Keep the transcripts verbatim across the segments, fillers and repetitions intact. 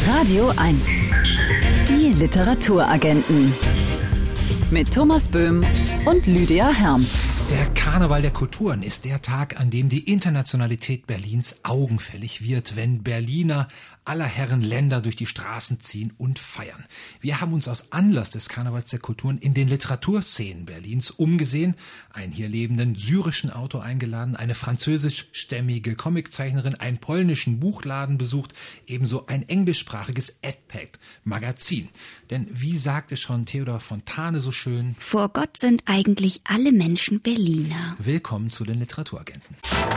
Radio eins. Die Literaturagenten. Mit Thomas Böhm und Lydia Herms. Der Karneval der Kulturen ist der Tag, an dem die Internationalität Berlins augenfällig wird, wenn Berliner aller Herren Länder durch die Straßen ziehen und feiern. Wir haben uns aus Anlass des Karnevals der Kulturen in den Literaturszenen Berlins umgesehen, einen hier lebenden syrischen Autor eingeladen, eine französischstämmige Comiczeichnerin, einen polnischen Buchladen besucht, ebenso ein englischsprachiges Edpact-Magazin. Denn wie sagte schon Theodor Fontane so schön: Vor Gott sind eigentlich alle Menschen Berliner. Willkommen zu den Literaturagenten.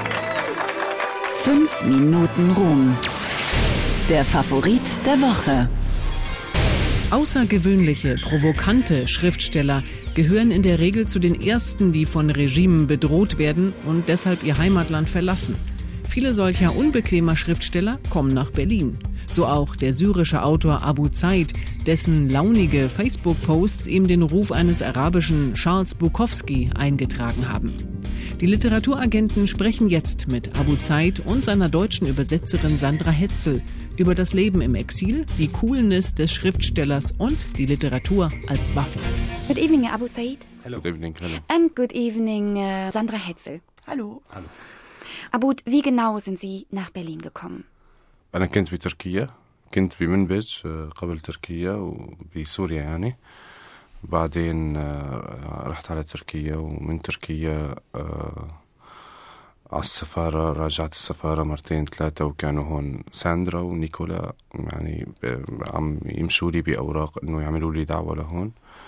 Fünf Minuten Ruhm. Der Favorit der Woche. Außergewöhnliche, provokante Schriftsteller gehören in der Regel zu den ersten, die von Regimen bedroht werden und deshalb ihr Heimatland verlassen. Viele solcher unbequemer Schriftsteller kommen nach Berlin. So auch der syrische Autor Abu Zaid, dessen launige Facebook-Posts ihm den Ruf eines arabischen Charles Bukowski eingetragen haben. Die Literaturagenten sprechen jetzt mit Abu Zaid und seiner deutschen Übersetzerin Sandra Hetzel über das Leben im Exil, die Coolness des Schriftstellers und die Literatur als Waffe. Good evening, Abu Zaid. Hello. Good evening. Hello. And good evening, uh, Sandra Hetzel. Hallo. Hallo. Abu, wie genau sind Sie nach Berlin gekommen? أنا كنت بتركيا كنت بمنبج قبل تركيا وبسوريا يعني بعدين رحت على تركيا ومن تركيا على السفارة راجعت السفارة مرتين ثلاثة وكانوا هون ساندرا ونيكولا يعني عم يمشوا لي بأوراق إنه يعملوا لي دعوة لهون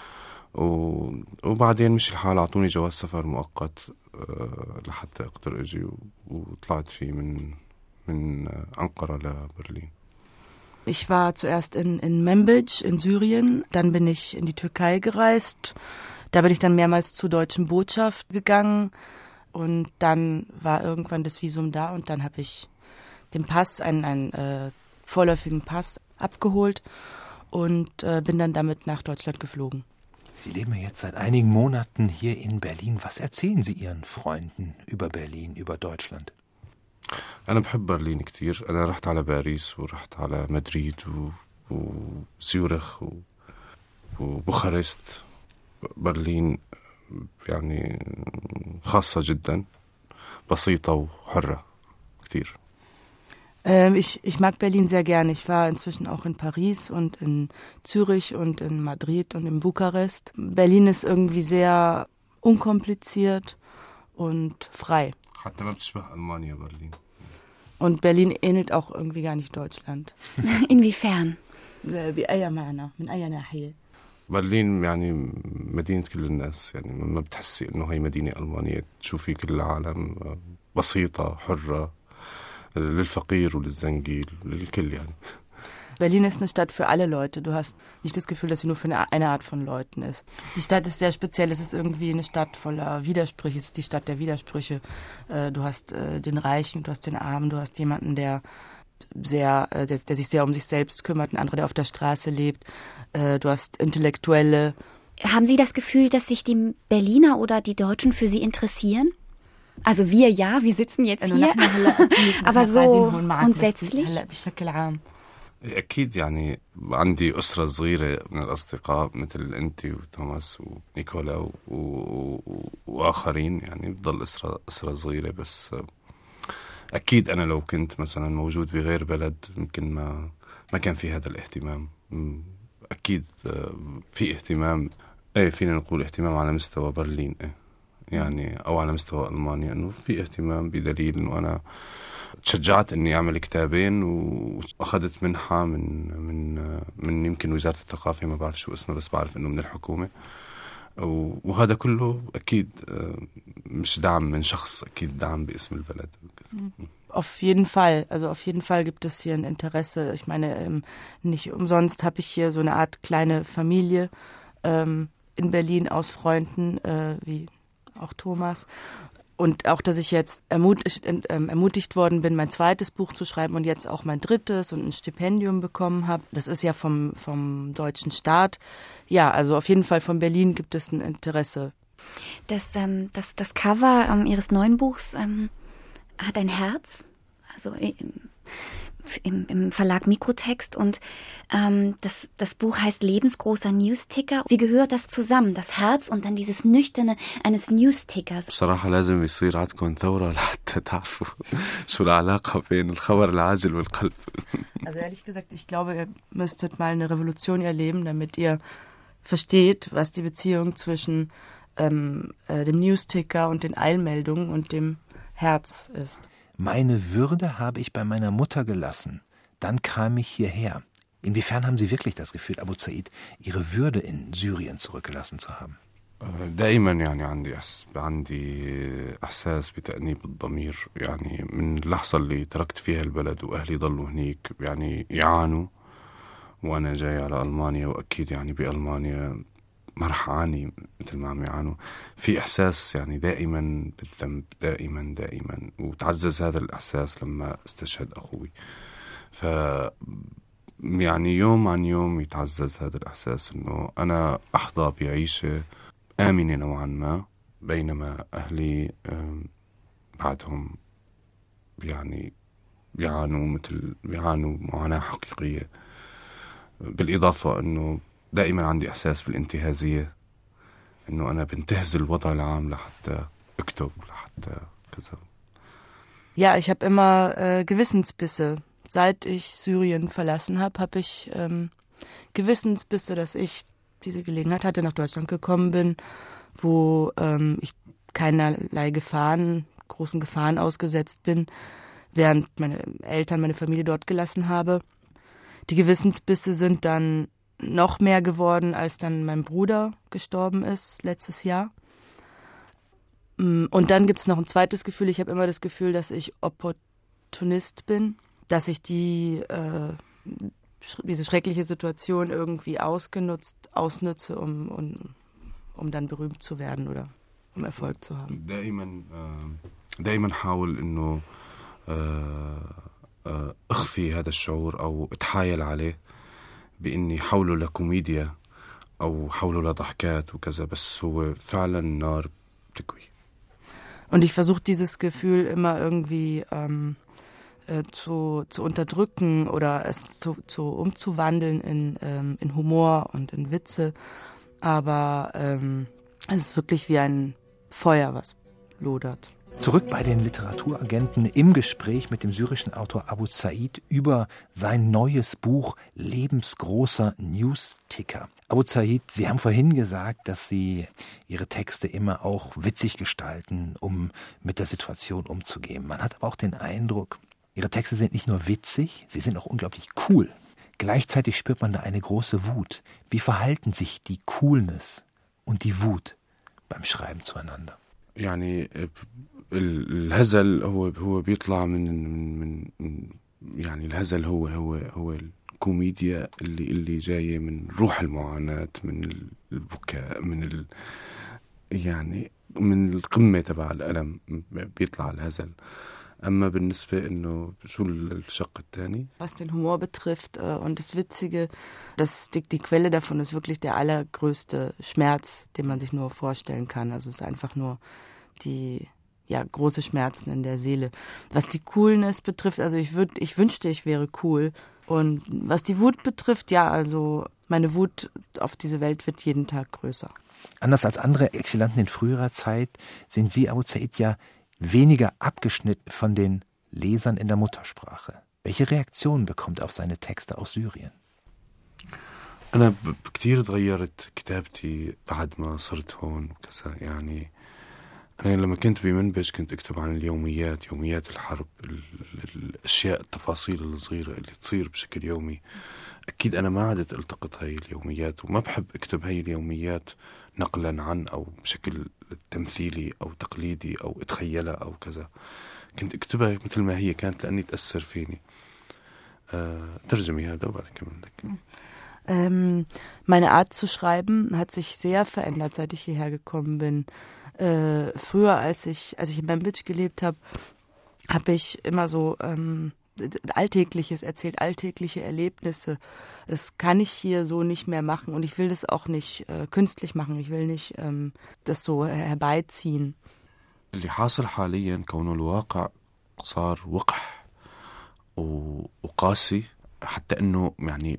وبعدين مش الحال أعطوني جواز سفر مؤقت لحتى أقدر أجي وطلعت فيه من من Ankara nach Berlin. Ich war zuerst in, in Manbij in Syrien, dann bin ich in die Türkei gereist. Da bin ich dann mehrmals zur deutschen Botschaft gegangen und dann war irgendwann das Visum da und dann habe ich den Pass, einen, einen äh, vorläufigen Pass abgeholt und äh, bin dann damit nach Deutschland geflogen. Sie leben jetzt seit einigen Monaten hier in Berlin. Was erzählen Sie Ihren Freunden über Berlin, über Deutschland? أنا بحب برلين كتير. أنا رحت على باريس ورحت على مدريد وزيورخ وبوخارست. برلين يعني خاصة جدا بسيطة وحرة كتير. Ähm, ich, ich mag Berlin sehr gerne. Ich war inzwischen auch in Paris und in Zürich und in Madrid und in Bukarest. Berlin ist irgendwie sehr unkompliziert und frei. حتى ما بتشبه ألمانيا برلين. Und Berlin ähnelt auch irgendwie gar nicht Deutschland. Inwiefern? بأي معنى من أي ناحية؟ برلين يعني مدينة كل الناس يعني ما بتحسي إنه هي مدينة ألمانية تشوفي كل العالم بسيطة حرة للفقير وللزنجيل للكل يعني. Berlin ist eine Stadt für alle Leute. Du hast nicht das Gefühl, dass sie nur für eine, eine Art von Leuten ist. Die Stadt ist sehr speziell. Es ist irgendwie eine Stadt voller Widersprüche. Es ist die Stadt der Widersprüche. Du hast den Reichen, du hast den Armen, du hast jemanden, der sehr, der, der sich sehr um sich selbst kümmert, ein anderer, der auf der Straße lebt. Du hast Intellektuelle. Haben Sie das Gefühl, dass sich die Berliner oder die Deutschen für Sie interessieren? Also wir ja, wir sitzen jetzt hier. Aber so grundsätzlich? أكيد يعني عندي أسرة صغيرة من الأصدقاء مثل أنت وتوماس ونيكولا و... و... وآخرين يعني بضل أسرة أسرة صغيرة بس أكيد أنا لو كنت مثلا موجود بغير بلد يمكن ما ما كان في هذا الاهتمام. أكيد في اهتمام إيه فينا نقول اهتمام على مستوى برلين إيه يعني أو على مستوى ألمانيا إنه في اهتمام بدليل إنه أنا تشجعت إني أعمل كتابين وأخذت منحة من من من يمكن وزارة الثقافة ما بعرف شو اسمه بس بعرف إنه من الحكومة وهذا كله أكيد مش دعم من شخص أكيد دعم باسم البلد. Auf jeden Fall, also auf jeden Fall gibt es hier ein Interesse. Ich meine, nicht umsonst habe ich hier so eine Art kleine Familie in Berlin aus Freunden wie auch Thomas. Und auch, dass ich jetzt ermutigt, ähm, ermutigt worden bin, mein zweites Buch zu schreiben und jetzt auch mein drittes und ein Stipendium bekommen habe. Das ist ja vom, vom deutschen Staat. Ja, also auf jeden Fall von Berlin gibt es ein Interesse. Das, ähm, das, das Cover ähm, Ihres neuen Buchs ähm, hat ein Herz. Also äh, im, im Verlag Mikrotext und ähm, das, das Buch heißt Lebensgroßer Newsticker. Wie gehört das zusammen? Das Herz und dann dieses Nüchterne eines Newstickers. بصراحة لازم يصير عندكم ثورة لحتى تعرفوا شو العلاقة بين الخبر العاجل والقلب. Also ehrlich gesagt, ich glaube, ihr müsstet mal eine Revolution erleben, damit ihr versteht, was die Beziehung zwischen ähm, äh, dem Newsticker und den Eilmeldungen und dem Herz ist. Meine Würde habe ich bei meiner Mutter gelassen. Dann kam ich hierher. Inwiefern haben Sie wirklich das Gefühl, Abu Zaid, Ihre Würde in Syrien zurückgelassen zu haben? دائما يعني عندي عندي احساس بتأنيب الضمير يعني من اللحظه اللي تركت فيها البلد واهلي ضلوا هنيك يعني يعانوا وانا جاي على المانيا واكيد يعني بالمانيا ما رح اعاني مثل ما عم يعانوا في احساس يعني دائما بالذنب دائما دائما وتعزز هذا الاحساس لما استشهد اخوي ف يعني يوم عن يوم يتعزز هذا الاحساس انه انا احظى بعيشه آمنة نوعا ما بينما أهلي بعدهم يعني بيعانوا مثل بيعانوا معاناة حقيقية بالإضافة أنه دائما عندي إحساس بالانتهازية أنه أنا بنتهز الوضع العام لحتى أكتب لحتى كذا. Ja, ich habe immer äh, Gewissensbisse. Seit ich Syrien verlassen habe, habe ich ähm, Gewissensbisse, dass ich diese Gelegenheit hatte, nach Deutschland gekommen bin, wo ähm, ich keinerlei Gefahren, großen Gefahren ausgesetzt bin, während meine Eltern, meine Familie dort gelassen habe. Die Gewissensbisse sind dann noch mehr geworden, als dann mein Bruder gestorben ist letztes Jahr. Und dann gibt es noch ein zweites Gefühl. Ich habe immer das Gefühl, dass ich Opportunist bin, dass ich die äh, diese schreckliche Situation irgendwie ausgenutzt, ausnutze, um, um, um dann berühmt zu werden oder um Erfolg zu haben. دائما دائما حاول إنه أخفي هذا الشعور أو أتحايل عليه بإني حوله لكوميديا أو حوله لضحكات وكذا بس هو فعلا نار بتكوي. Und ich versuche dieses Gefühl immer irgendwie ähm, Zu, zu unterdrücken oder es zu, zu umzuwandeln in, ähm, in Humor und in Witze. Aber ähm, es ist wirklich wie ein Feuer, was lodert. Zurück bei den Literaturagenten im Gespräch mit dem syrischen Autor Abu Zaid über sein neues Buch Lebensgroßer Newsticker. Abu Zaid, Sie haben vorhin gesagt, dass Sie Ihre Texte immer auch witzig gestalten, um mit der Situation umzugehen. Man hat aber auch den Eindruck, Ihre Texte sind nicht nur witzig, sie sind auch unglaublich cool. Gleichzeitig spürt man da eine große Wut. Wie verhalten sich die Coolness und die Wut beim Schreiben zueinander? يعني الهزل هو هو بيطلع من من يعني الهزل هو هو هو الكوميديا اللي اللي جايه من روح المعاناة من البكاء من ال يعني من القمة تبع الألم بيطلع الهزل. أما بالنسبة إنه شو الشق الثاني؟ Was den Humor betrifft und das Witzige, das, die, die Quelle davon ist wirklich der allergrößte Schmerz, den man sich nur vorstellen kann. Also es ist einfach nur die ja, große Schmerzen in der Seele. Was die Coolness betrifft, also ich, würd, ich wünschte, ich wäre cool. Und was die Wut betrifft, ja, also meine Wut auf diese Welt wird jeden Tag größer. Anders als andere Exilanten in früherer Zeit sind Sie, Abu Zaid, ja weniger abgeschnitten von den Lesern in der Muttersprache. Welche Reaktionen bekommt er auf seine Texte aus Syrien? أنا كتير تغيرت كتابتي بعد ما صرت هون كذا يعني أنا لما كنت بمنبج كنت أكتب عن اليوميات يوميات الحرب الأشياء التفاصيل الصغيرة اللي تصير بشكل يومي أكيد أنا ما عدت التقط هاي اليوميات وما بحب أكتب هاي اليوميات نقلا عن أو بشكل تمثيلي أو تقليدي أو أتخيلها أو كذا كنت أكتبها مثل ما هي كانت لأني تأثر فيني أه ترجمي هذا وبعد كمان لك Ähm, meine Art zu schreiben hat sich sehr verändert, seit ich hierher gekommen bin. Äh, früher, als ich, als ich in Manbij gelebt habe, habe ich immer so ähm, Alltägliches erzählt, alltägliche Erlebnisse. Das kann ich hier so nicht mehr machen und ich will das auch nicht äh, künstlich machen. Ich will nicht ähm, das so herbeiziehen. اللي حاصل حاليا كونه الواقع صار وقح وقاسي حتى إنه يعني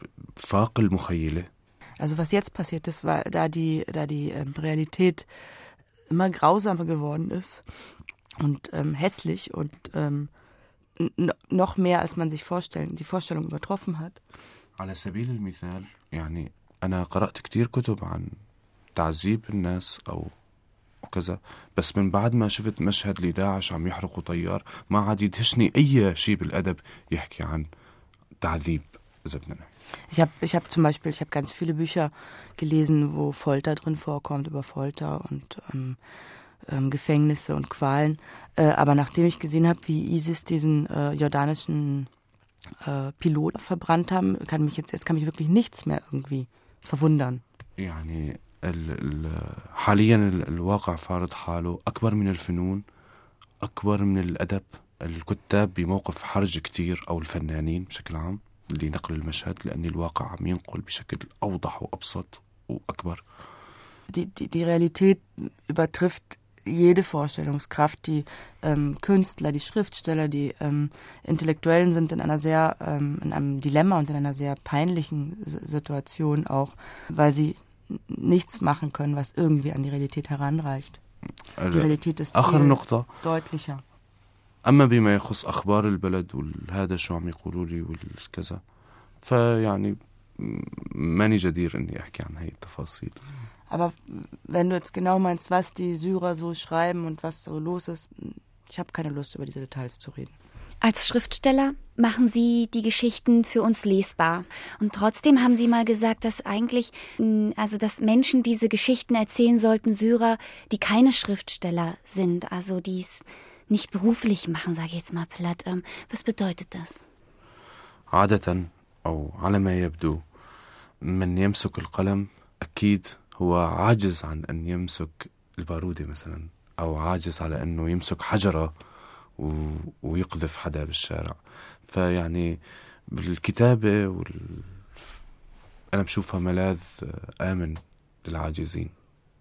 فاق المخيلة. Also was jetzt passiert ist, war, da die, da die ähm, Realität immer grausamer geworden ist und ähm, hässlich und ähm, n- noch mehr, als man sich vorstellen, die Vorstellung übertroffen hat. على سبيل المثال يعني أنا قرأت كتير كتب عن تعذيب الناس أو وكذا، بس من بعد ما شفت مشهد لداعش عم يحرقوا طيار ما عاد يدهشني أي شيء بالأدب يحكي عن تعذيب إذا بدنا نحكي. Ich habe ich hab zum Beispiel, ich habe ganz viele Bücher gelesen, wo Folter drin vorkommt, über Folter und ähm, ähm, Gefängnisse und Qualen. Äh, aber nachdem ich gesehen habe, wie ISIS diesen äh, jordanischen äh, Pilot verbrannt haben, kann mich jetzt, jetzt kann mich wirklich nichts mehr irgendwie verwundern. يعني ال ال حاليا الواقع فارض حاله أكبر من الفنون، أكبر من الأدب. الكتاب بموقف حرج كتير أو الفنانين بشكل عام لنقل المشهد، لأن الواقع عم ينقل بشكل أوضح وأبسط وأكبر. Die, die, die Realität übertrifft jede Vorstellungskraft. Die ähm, Künstler, die Schriftsteller, die ähm, Intellektuellen sind in einer sehr, ähm, in einem Dilemma und in einer sehr peinlichen S- Situation auch, weil sie nichts machen können, was irgendwie an die Realität heranreicht. Die Realität ist viel deutlicher. أما بما يخص أخبار البلد وهذا شو عم يقولوا لي والكذا فيعني ماني جدير إني أحكي عن هاي التفاصيل. Aber wenn du jetzt genau meinst, was die Syrer so schreiben und was so los ist, ich habe keine Lust, über diese Details zu reden. Als Schriftsteller machen Sie die Geschichten für uns lesbar. Und trotzdem haben Sie mal gesagt, dass eigentlich, also dass Menschen diese Geschichten erzählen sollten, Syrer, die keine Schriftsteller sind, also die es nicht beruflich machen, sage ich jetzt mal platt. Was bedeutet das? عادة أو على ما يبدو من يمسك القلم أكيد هو عاجز عن أن يمسك البارودة مثلا، أو عاجز على أنه يمسك حجرة ويقذف حدا بالشارع. فيعني بالكتابة وال... أنا بشوفها ملاذ آمن للعاجزين.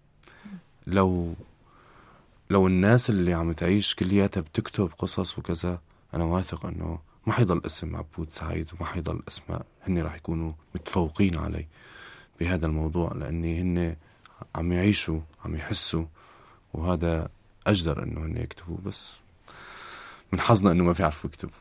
لو لو الناس اللي عم تعيش كلياتها بتكتب قصص وكذا، أنا واثق أنه ما حيضل اسم عبود سعيد وما حيضل اسماء هن راح يكونوا متفوقين علي بهذا الموضوع، لأني هن عم يعيشوا عم يحسوا، وهذا أجدر أنه هن يكتبوا، بس من حظنا أنه ما بيعرفوا يكتبوا.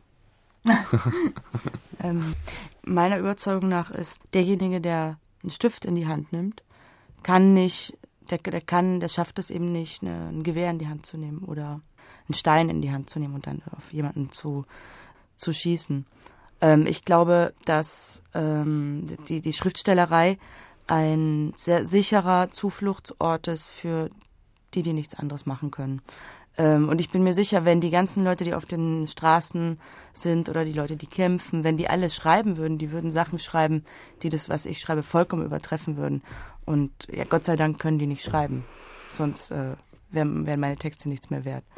ähm, meiner Überzeugung nach ist derjenige, der einen Stift in die Hand nimmt, kann nicht, der, der kann, der schafft es eben nicht, eine, ein Gewehr in die Hand zu nehmen oder einen Stein in die Hand zu nehmen und dann auf jemanden zu, zu schießen. Ähm, ich glaube, dass ähm, die, die Schriftstellerei ein sehr sicherer Zufluchtsort ist für die, die nichts anderes machen können. Ähm, und ich bin mir sicher, wenn die ganzen Leute, die auf den Straßen sind oder die Leute, die kämpfen, wenn die alles schreiben würden, die würden Sachen schreiben, die das, was ich schreibe, vollkommen übertreffen würden. Und ja, Gott sei Dank können die nicht schreiben. Sonst äh, wären, wären meine Texte nichts mehr wert.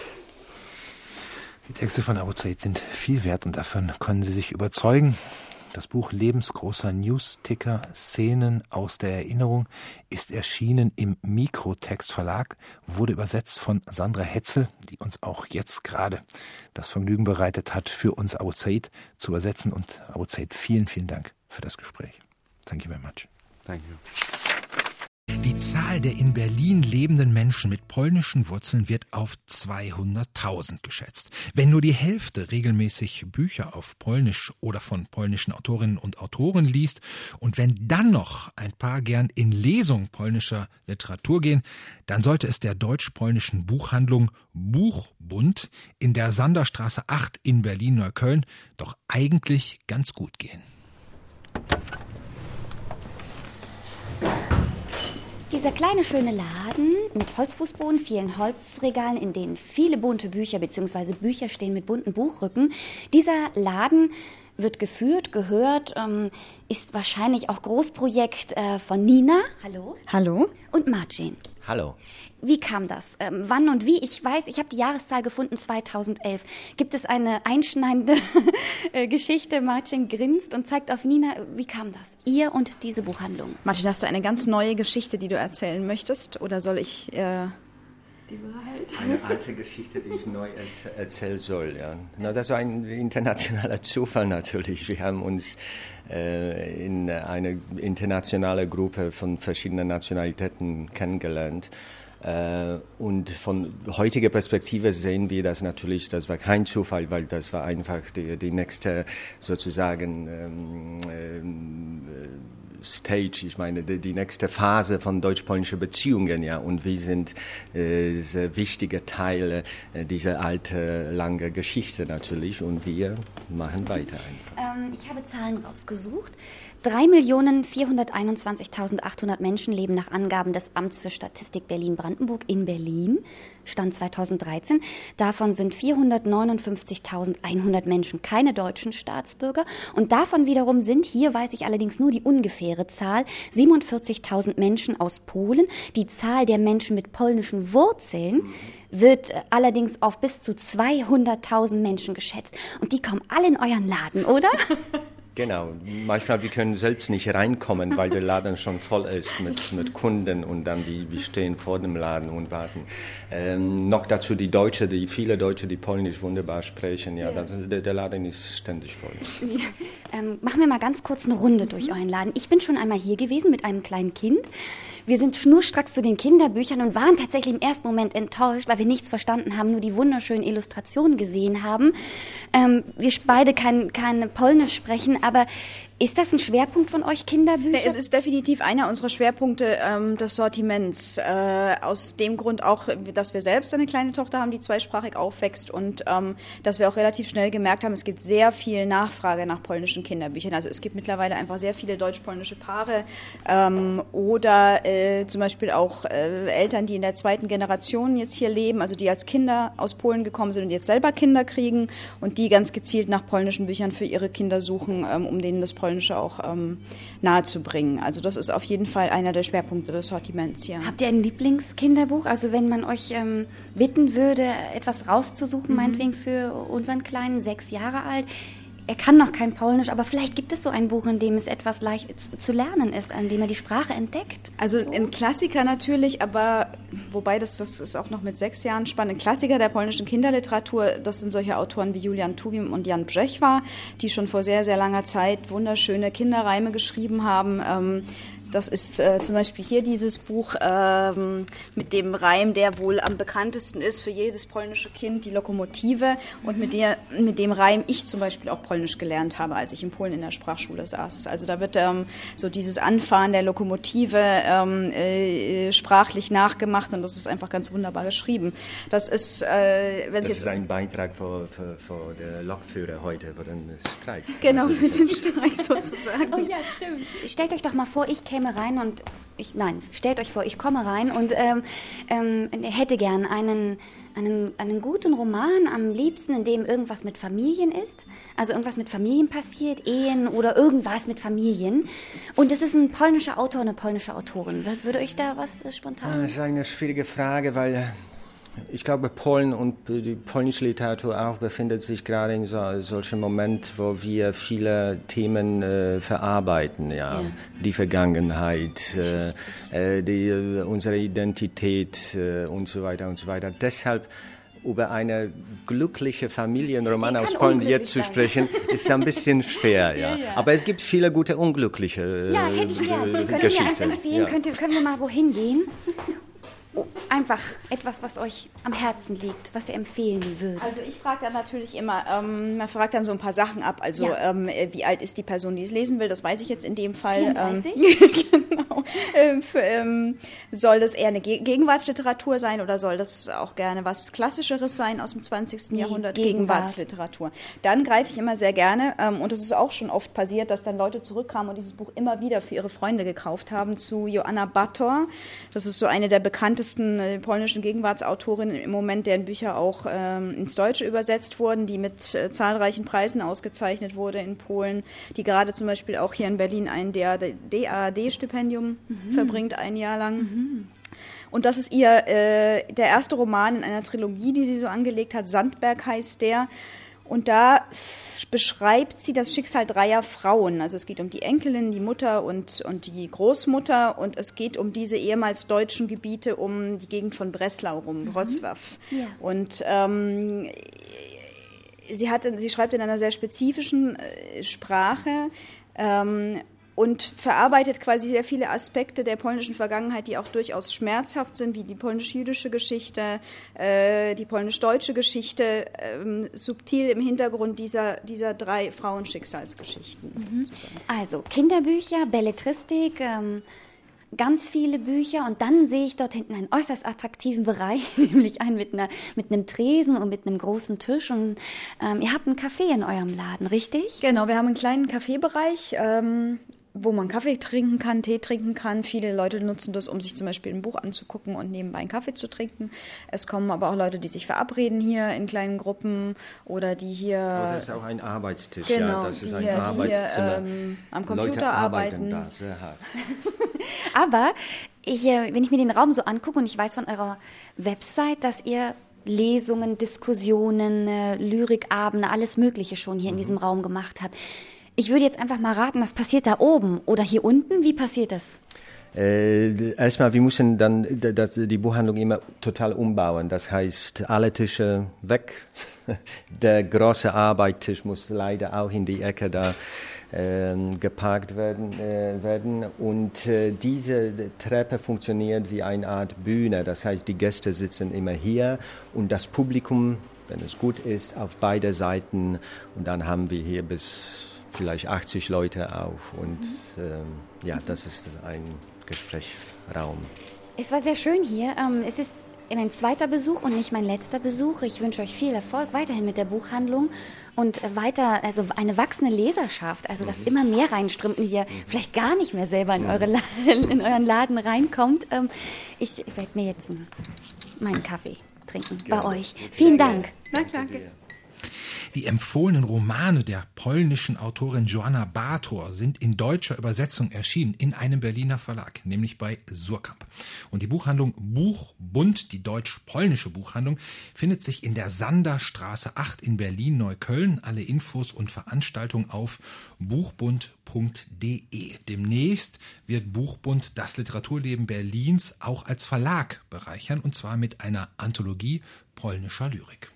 Die Texte von Abu Zeid sind viel wert und davon können Sie sich überzeugen. Das Buch Lebensgroßer News-Ticker, Szenen aus der Erinnerung ist erschienen im Mikrotext Verlag, wurde übersetzt von Sandra Hetzel, die uns auch jetzt gerade das Vergnügen bereitet hat, für uns Abu Zeid zu übersetzen. Und Abu Zeid, vielen, vielen Dank für das Gespräch. Thank you very much. Thank you. Die Zahl der in Berlin lebenden Menschen mit polnischen Wurzeln wird auf zweihunderttausend geschätzt. Wenn nur die Hälfte regelmäßig Bücher auf Polnisch oder von polnischen Autorinnen und Autoren liest und wenn dann noch ein paar gern in Lesung polnischer Literatur gehen, dann sollte es der deutsch-polnischen Buchhandlung Buchbund in der Sanderstraße acht in Berlin-Neukölln doch eigentlich ganz gut gehen. Dieser kleine schöne Laden mit Holzfußboden, vielen Holzregalen, in denen viele bunte Bücher bzw. Bücher stehen mit bunten Buchrücken. Dieser Laden wird geführt, gehört, ähm, ist wahrscheinlich auch Großprojekt äh, von Nina. Hallo. Hallo. Und Marcin. Hallo. Wie kam das? Ähm, wann und wie? Ich weiß, ich habe die Jahreszahl gefunden, zweitausendelf. Gibt es eine einschneidende Geschichte? Marcin grinst und zeigt auf Nina. Wie kam das? Ihr und diese Buchhandlung. Marcin, hast du eine ganz neue Geschichte, die du erzählen möchtest? Oder soll ich äh, Die Wahrheit. Eine alte Geschichte, die ich neu erz- erzählen soll. Ja. Na, das war ein internationaler Zufall natürlich. Wir haben uns äh, in eine internationale Gruppe von verschiedenen Nationalitäten kennengelernt. Äh, und von heutiger Perspektive sehen wir das natürlich, das war kein Zufall, weil das war einfach die, die nächste sozusagen ähm, ähm, Stage, ich meine die, die nächste Phase von deutsch-polnischen Beziehungen, ja, und wir sind äh, sehr wichtige Teile äh, dieser alten, langen Geschichte natürlich und wir machen weiter. Ähm, ich habe Zahlen rausgesucht. drei Millionen vierhunderteinundzwanzigtausendachthundert Menschen leben nach Angaben des Amts für Statistik Berlin-Brandenburg in Berlin, Stand zweitausenddreizehn. Davon sind vierhundertneunundfünfzigtausendeinhundert Menschen keine deutschen Staatsbürger. Und davon wiederum sind, hier weiß ich allerdings nur die ungefähre Zahl, siebenundvierzigtausend Menschen aus Polen. Die Zahl der Menschen mit polnischen Wurzeln wird allerdings auf bis zu zweihunderttausend Menschen geschätzt. Und die kommen alle in euren Laden, oder? Genau, manchmal wir können selbst nicht reinkommen, weil der Laden schon voll ist mit, mit Kunden und dann wir, wir stehen vor dem Laden und warten. Ähm, noch dazu die Deutsche, die viele Deutsche, die Polnisch wunderbar sprechen. Ja, das, der, der Laden ist ständig voll. Ähm, machen wir mal ganz kurz eine Runde durch euren Laden. Ich bin schon einmal hier gewesen mit einem kleinen Kind. Wir sind schnurstracks zu den Kinderbüchern und waren tatsächlich im ersten Moment enttäuscht, weil wir nichts verstanden haben, nur die wunderschönen Illustrationen gesehen haben. Ähm, wir beide kein, kein Polnisch sprechen, aber ist das ein Schwerpunkt von euch, Kinderbücher? Es ist definitiv einer unserer Schwerpunkte ähm, des Sortiments. Äh, aus dem Grund auch, dass wir selbst eine kleine Tochter haben, die zweisprachig aufwächst und ähm, dass wir auch relativ schnell gemerkt haben, es gibt sehr viel Nachfrage nach polnischen Kinderbüchern. Also es gibt mittlerweile einfach sehr viele deutsch-polnische Paare ähm, oder äh, zum Beispiel auch äh, Eltern, die in der zweiten Generation jetzt hier leben, also die als Kinder aus Polen gekommen sind und jetzt selber Kinder kriegen und die ganz gezielt nach polnischen Büchern für ihre Kinder suchen, ähm, um denen das Polnische auch ähm, nahezubringen. Also das ist auf jeden Fall einer der Schwerpunkte des Sortiments hier. Habt ihr ein Lieblingskinderbuch? Also wenn man euch ähm, bitten würde, etwas rauszusuchen, mhm. meinetwegen für unseren Kleinen, sechs Jahre alt, er kann noch kein Polnisch, aber vielleicht gibt es so ein Buch, in dem es etwas leicht zu lernen ist, in dem er die Sprache entdeckt. Also so. Ein Klassiker natürlich, aber wobei das, das ist auch noch mit sechs Jahren spannend. Ein Klassiker der polnischen Kinderliteratur, das sind solche Autoren wie Julian Tuwim und Jan Břechwa, die schon vor sehr, sehr langer Zeit wunderschöne Kinderreime geschrieben haben. Ähm, Das ist äh, zum Beispiel hier dieses Buch ähm, mit dem Reim, der wohl am bekanntesten ist für jedes polnische Kind, die Lokomotive. Und mit, der, mit dem Reim ich zum Beispiel auch Polnisch gelernt habe, als ich in Polen in der Sprachschule saß. Also da wird ähm, so dieses Anfahren der Lokomotive ähm, äh, sprachlich nachgemacht und das ist einfach ganz wunderbar geschrieben. Das ist, äh, wenn das jetzt ist ein Beitrag für, für, für den Lokführer heute, für den Streik. Genau, für den Streik sozusagen. Oh ja, stimmt. Stellt euch doch mal vor, ich käme rein und ich, nein, stellt euch vor, ich komme rein und ähm, ähm, hätte gern einen, einen, einen guten Roman, am liebsten, in dem irgendwas mit Familien ist, also irgendwas mit Familien passiert, Ehen oder irgendwas mit Familien. Und es ist ein polnischer Autor, eine polnische Autorin. Würde euch da was äh, spontan? Das ist eine schwierige Frage, weil ich glaube, Polen und die polnische Literatur auch befindet sich gerade in so, solchen Moment, wo wir viele Themen äh, verarbeiten, ja, ja. Die Vergangenheit, äh, äh, die, äh, unsere Identität äh, und so weiter und so weiter. Deshalb über eine glückliche Familienroman aus Polen jetzt zu sprechen, ist ein bisschen schwer, ja. ja, ja. Aber es gibt viele gute unglückliche äh, ja, hätte ich gern. äh, Könnt Geschichten. ihr mir eins empfehlen? Ja. Könnt ihr, können wir mal wohin gehen? Oh, einfach etwas, was euch am Herzen liegt, was ihr empfehlen würdet. Also ich frage dann natürlich immer, ähm, man fragt dann so ein paar Sachen ab. Also ja. ähm, wie alt ist die Person, die es lesen will? Das weiß ich jetzt in dem Fall. vierunddreißig? Ähm, genau. Ähm, für, ähm, soll das eher eine Ge- Gegenwartsliteratur sein oder soll das auch gerne was Klassischeres sein aus dem zwanzigsten Nee, Jahrhundert? Gegenwart. Gegenwartsliteratur. Dann greife ich immer sehr gerne, ähm, und es ist auch schon oft passiert, dass dann Leute zurückkamen und dieses Buch immer wieder für ihre Freunde gekauft haben, zu Joanna Bator. Das ist so eine der bekanntesten polnischen Gegenwartsautorinnen im Moment, deren Bücher auch ähm, ins Deutsche übersetzt wurden, die mit äh, zahlreichen Preisen ausgezeichnet wurde in Polen, die gerade zum Beispiel auch hier in Berlin ein D A D-Stipendium mhm. verbringt, ein Jahr lang. Mhm. Und das ist ihr äh, der erste Roman in einer Trilogie, die sie so angelegt hat. Sandberg heißt der. Und da beschreibt sie das Schicksal dreier Frauen. Also es geht um die Enkelin, die Mutter und, und die Großmutter und es geht um diese ehemals deutschen Gebiete, um die Gegend von Breslau rum, mhm. Wrocław. Ja. Und ähm, sie, hat, sie schreibt in einer sehr spezifischen äh, Sprache ähm, und verarbeitet quasi sehr viele Aspekte der polnischen Vergangenheit, die auch durchaus schmerzhaft sind, wie die polnisch-jüdische Geschichte, äh, die polnisch-deutsche Geschichte, äh, subtil im Hintergrund dieser, dieser drei Frauenschicksalsgeschichten. Mhm. Also Kinderbücher, Belletristik, ähm, ganz viele Bücher und dann sehe ich dort hinten einen äußerst attraktiven Bereich, nämlich einen mit, einer, mit einem Tresen und mit einem großen Tisch und ähm, ihr habt einen Café in eurem Laden, richtig? Genau, wir haben einen kleinen Kaffeebereich, ähm, wo man Kaffee trinken kann, Tee trinken kann. Viele Leute nutzen das, um sich zum Beispiel ein Buch anzugucken und nebenbei einen Kaffee zu trinken. Es kommen aber auch Leute, die sich verabreden hier in kleinen Gruppen oder die hier... Oh, das ist auch ein Arbeitstisch, genau, ja, das ist ein hier, Arbeitszimmer. Die hier, ähm, am Computer Leute arbeiten. arbeiten. Da sehr hart. Aber ich, wenn ich mir den Raum so angucke und ich weiß von eurer Website, dass ihr Lesungen, Diskussionen, äh, Lyrikabende, alles Mögliche schon hier mhm. in diesem Raum gemacht habt. Ich würde jetzt einfach mal raten, was passiert da oben oder hier unten? Wie passiert das? Äh, erstmal, wir müssen dann das, die Buchhandlung immer total umbauen. Das heißt, alle Tische weg. Der große Arbeitstisch muss leider auch in die Ecke da äh, geparkt werden, äh, werden. Und äh, diese Treppe funktioniert wie eine Art Bühne. Das heißt, die Gäste sitzen immer hier und das Publikum, wenn es gut ist, auf beide Seiten. Und dann haben wir hier bis vielleicht achtzig Leute auf und ähm, ja, das ist ein Gesprächsraum. Es war sehr schön hier. Ähm, es ist mein zweiter Besuch und nicht mein letzter Besuch. Ich wünsche euch viel Erfolg weiterhin mit der Buchhandlung und weiter, also eine wachsende Leserschaft, also dass immer mehr reinströmt und ihr vielleicht gar nicht mehr selber in, eure La- in euren Laden reinkommt. Ähm, ich werde mir jetzt einen, meinen Kaffee trinken bei euch. Vielen Dank. Na klar. Die empfohlenen Romane der polnischen Autorin Joanna Bator sind in deutscher Übersetzung erschienen in einem Berliner Verlag, nämlich bei Surkamp. Und die Buchhandlung Buchbund, die deutsch-polnische Buchhandlung, findet sich in der Sanderstraße acht in Berlin-Neukölln. Alle Infos und Veranstaltungen auf buchbund punkt de. Demnächst wird Buchbund das Literaturleben Berlins auch als Verlag bereichern, und zwar mit einer Anthologie polnischer Lyrik.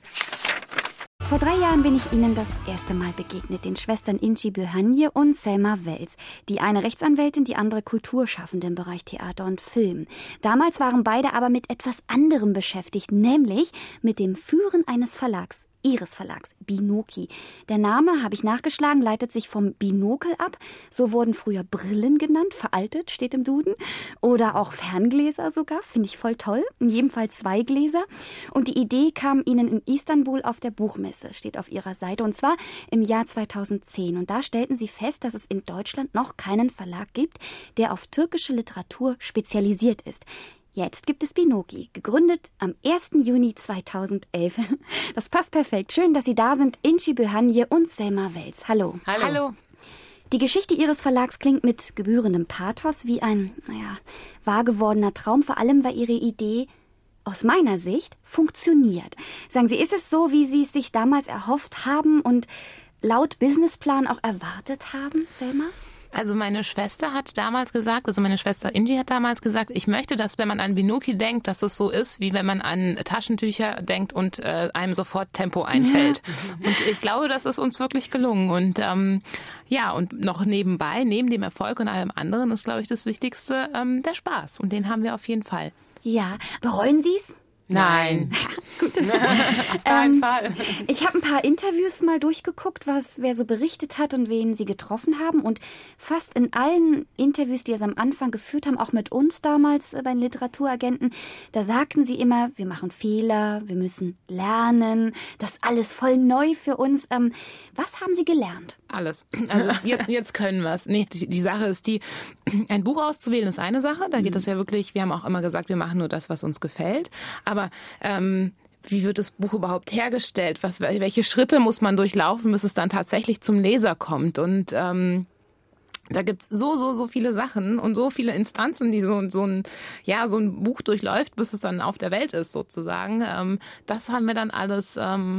Vor drei Jahren bin ich Ihnen das erste Mal begegnet, den Schwestern Inci Bühanje und Selma Wels. Die eine Rechtsanwältin, die andere Kulturschaffende im Bereich Theater und Film. Damals waren beide aber mit etwas anderem beschäftigt, nämlich mit dem Führen eines Verlags. Ihres Verlags, Binoki. Der Name, habe ich nachgeschlagen, leitet sich vom Binokel ab. So wurden früher Brillen genannt, veraltet, steht im Duden. Oder auch Ferngläser sogar, finde ich voll toll. In jedem Fall zwei Gläser. Und die Idee kam ihnen in Istanbul auf der Buchmesse, steht auf ihrer Seite. Und zwar im Jahr zweitausendzehn. Und da stellten sie fest, dass es in Deutschland noch keinen Verlag gibt, der auf türkische Literatur spezialisiert ist. Jetzt gibt es Binoki, gegründet am ersten Juni zweitausendelf. Das passt perfekt. Schön, dass Sie da sind, Inci Bühanje und Selma Wels. Hallo. Hallo. Hallo. Die Geschichte Ihres Verlags klingt mit gebührendem Pathos wie ein, naja, wahr gewordener Traum, vor allem weil Ihre Idee aus meiner Sicht funktioniert. Sagen Sie, ist es so, wie Sie es sich damals erhofft haben und laut Businessplan auch erwartet haben, Selma? Also meine Schwester hat damals gesagt, also meine Schwester Ingi hat damals gesagt, ich möchte, dass wenn man an Binoki denkt, dass es so ist, wie wenn man an Taschentücher denkt und äh, einem sofort Tempo einfällt. Und ich glaube, das ist uns wirklich gelungen. Und ähm, ja, und noch nebenbei, neben dem Erfolg und allem anderen, ist, glaube ich, das Wichtigste ähm, der Spaß. Und den haben wir auf jeden Fall. Ja, bereuen Sie es? Nein. Gut. Auf keinen ähm, Fall. Ich habe ein paar Interviews mal durchgeguckt, was wer so berichtet hat und wen sie getroffen haben. Und fast in allen Interviews, die sie am Anfang geführt haben, auch mit uns damals bei den Literaturagenten, da sagten sie immer, wir machen Fehler, wir müssen lernen, das ist alles voll neu für uns. Ähm, was haben Sie gelernt? Alles. Also jetzt, jetzt können wir es. Nee, die, die Sache ist die, ein Buch auszuwählen ist eine Sache. Da geht es ja wirklich, wir haben auch immer gesagt, wir machen nur das, was uns gefällt. Aber ähm, wie wird das Buch überhaupt hergestellt? Was, welche Schritte muss man durchlaufen, bis es dann tatsächlich zum Leser kommt? Und ähm, da gibt's so, so, so viele Sachen und so viele Instanzen, die so, so, ein, ja, so ein Buch durchläuft, bis es dann auf der Welt ist sozusagen. Ähm, das haben wir dann alles... Ähm,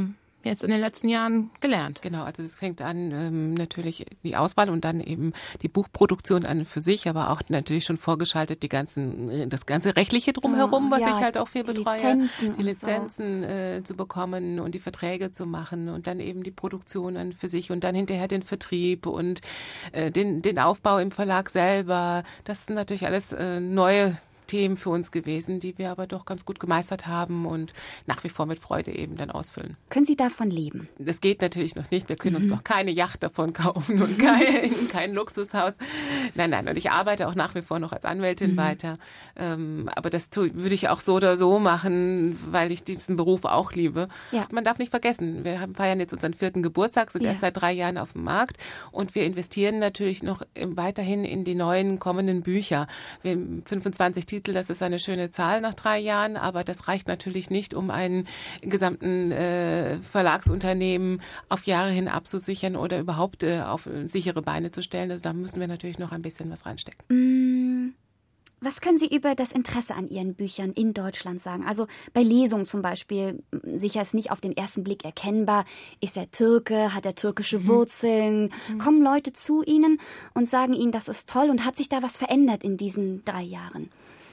jetzt in den letzten Jahren gelernt. Genau, also es fängt an ähm, natürlich die Auswahl und dann eben die Buchproduktion an für sich, aber auch natürlich schon vorgeschaltet die ganzen, das ganze Rechtliche drumherum, was ja, ich halt auch viel betreue. Lizenzen die Lizenzen so. äh, zu bekommen und die Verträge zu machen und dann eben die Produktion an für sich und dann hinterher den Vertrieb und äh, den, den Aufbau im Verlag selber. Das sind natürlich alles äh, neue Themen für uns gewesen, die wir aber doch ganz gut gemeistert haben und nach wie vor mit Freude eben dann ausfüllen. Können Sie davon leben? Das geht natürlich noch nicht. Wir können Mhm. uns noch keine Yacht davon kaufen und kein, kein Luxushaus. Nein, nein. Und ich arbeite auch nach wie vor noch als Anwältin mhm. weiter. Ähm, aber das tu, würde ich auch so oder so machen, weil ich diesen Beruf auch liebe. Ja. Man darf nicht vergessen, wir haben, feiern jetzt unseren vierten Geburtstag, sind Ja. erst seit drei Jahren auf dem Markt und wir investieren natürlich noch weiterhin in die neuen kommenden Bücher. Wir haben fünfundzwanzig Titel. Das ist eine schöne Zahl nach drei Jahren, aber das reicht natürlich nicht, um einen gesamten äh, Verlagsunternehmen auf Jahre hin abzusichern oder überhaupt äh, auf sichere Beine zu stellen. Also da müssen wir natürlich noch ein bisschen was reinstecken. Mm, was können Sie über das Interesse an Ihren Büchern in Deutschland sagen? Also bei Lesungen zum Beispiel, sicher ist nicht auf den ersten Blick erkennbar, ist er Türke, hat er türkische Wurzeln? Mhm. Kommen Leute zu Ihnen und sagen Ihnen, das ist toll und hat sich da was verändert in diesen drei Jahren?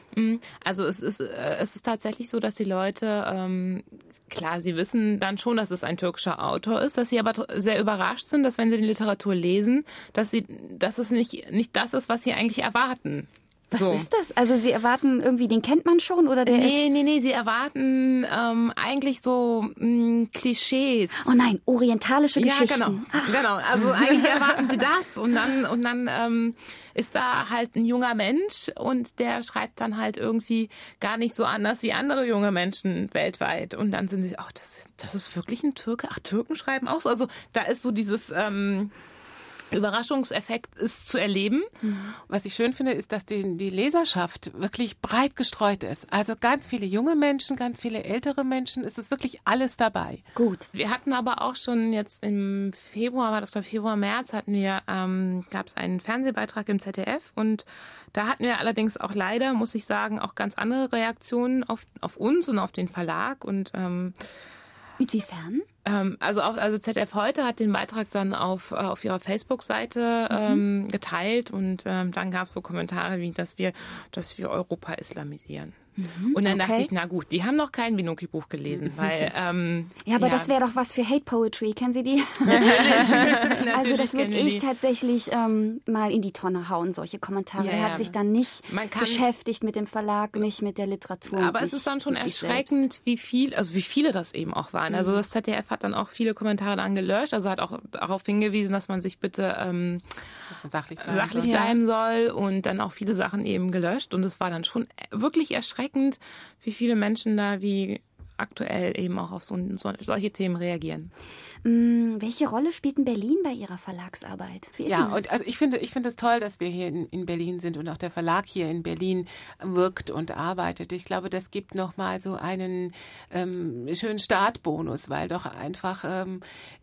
Also es ist, es ist tatsächlich so, dass die Leute, ähm, klar, sie wissen dann schon, dass es ein türkischer Autor ist, dass sie aber sehr überrascht sind, dass wenn sie die Literatur lesen, dass sie, dass es nicht, nicht das ist, was sie eigentlich erwarten. Was so. ist das? Also Sie erwarten irgendwie, den kennt man schon oder der nee, ist... Nee, nee, sie erwarten ähm, eigentlich so mh, Klischees. Oh nein, orientalische Geschichten. Ja, genau, Ach. genau. Also eigentlich erwarten sie das und dann und dann ähm, ist da halt ein junger Mensch und der schreibt dann halt irgendwie gar nicht so anders wie andere junge Menschen weltweit und dann sind sie, ach, das, das ist wirklich ein Türke. Ach, Türken schreiben auch so. Also da ist so dieses ähm, Überraschungseffekt ist zu erleben. Mhm. Was ich schön finde, ist, dass die, die Leserschaft wirklich breit gestreut ist. Also ganz viele junge Menschen, ganz viele ältere Menschen, es ist wirklich alles dabei. Gut. Wir hatten aber auch schon jetzt im Februar, war das glaube ich Februar, März, hatten wir, ähm, gab es einen Fernsehbeitrag im Z D F und da hatten wir allerdings auch leider, muss ich sagen, auch ganz andere Reaktionen auf, auf uns und auf den Verlag und ähm, inwiefern? Ähm, also, auch, also Z D F heute hat den Beitrag dann auf, auf ihrer Facebook-Seite mhm. ähm, geteilt und ähm, dann gab es so Kommentare wie, dass wir, dass wir Europa islamisieren. Mhm, und dann okay. dachte ich, na gut, die haben noch kein Binoki-Buch gelesen, weil... Ähm, ja, aber ja. das wäre doch was für Hate Poetry, kennen Sie die? Natürlich. Also das würde ich tatsächlich ähm, mal in die Tonne hauen, solche Kommentare. Ja, er hat sich dann nicht kann, beschäftigt mit dem Verlag, nicht mit der Literatur. Aber es ist dann schon erschreckend, wie viel, also wie viele das eben auch waren. Mhm. Also das Z D F hat dann auch viele Kommentare dann gelöscht, also hat auch darauf hingewiesen, dass man sich bitte ähm, dass man sachlich bleiben, sachlich soll. bleiben soll und dann auch viele Sachen eben gelöscht und es war dann schon wirklich erschreckend, wie viele Menschen da wie aktuell eben auch auf so, so, solche Themen reagieren. Mm, welche Rolle spielt in Berlin bei Ihrer Verlagsarbeit? Wie ist ja, das? und also ich finde, ich finde es toll, dass wir hier in, in Berlin sind und auch der Verlag hier in Berlin wirkt und arbeitet. Ich glaube, das gibt nochmal so einen ähm, schönen Startbonus, weil doch einfach ähm,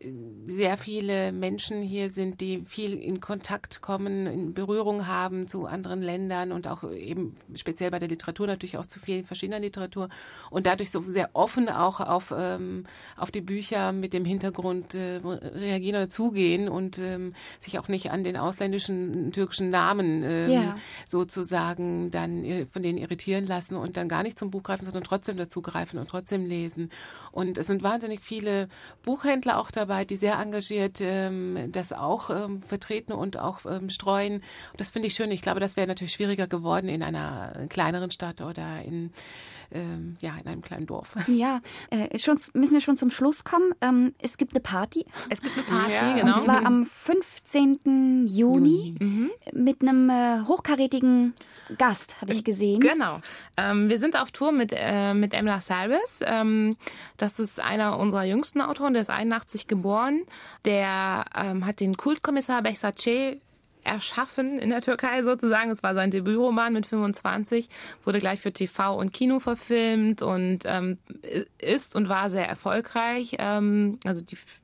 sehr viele Menschen hier sind, die viel in Kontakt kommen, in Berührung haben zu anderen Ländern und auch eben speziell bei der Literatur natürlich auch zu vielen verschiedenen Literatur und dadurch so sehr offen auch auf, ähm, auf die Bücher mit dem Hintergrund und äh, reagieren oder zugehen und ähm, sich auch nicht an den ausländischen türkischen Namen ähm, ja. sozusagen dann äh, von denen irritieren lassen und dann gar nicht zum Buch greifen, sondern trotzdem dazugreifen und trotzdem lesen. Und es sind wahnsinnig viele Buchhändler auch dabei, die sehr engagiert ähm, das auch ähm, vertreten und auch ähm, streuen. Und das finde ich schön. Ich glaube, das wäre natürlich schwieriger geworden in einer kleineren Stadt oder in ähm, ja in einem kleinen Dorf. Ja, äh, schon, müssen wir schon zum Schluss kommen. Ähm, es gibt eine Party. Es gibt eine Party, ja, genau. Und zwar am fünfzehnten Juni mhm. mit einem äh, hochkarätigen Gast, habe ich gesehen. Genau. Ähm, wir sind auf Tour mit, äh, mit Emrah Serbest. Ähm, das ist einer unserer jüngsten Autoren, der ist einundachtzig geboren. Der ähm, hat den Kultkommissar Behzat Ç. erschaffen in der Türkei sozusagen. Es war sein Debütroman mit fünfundzwanzig, wurde gleich für T V und Kino verfilmt und ähm, ist und war sehr erfolgreich. Ähm, also die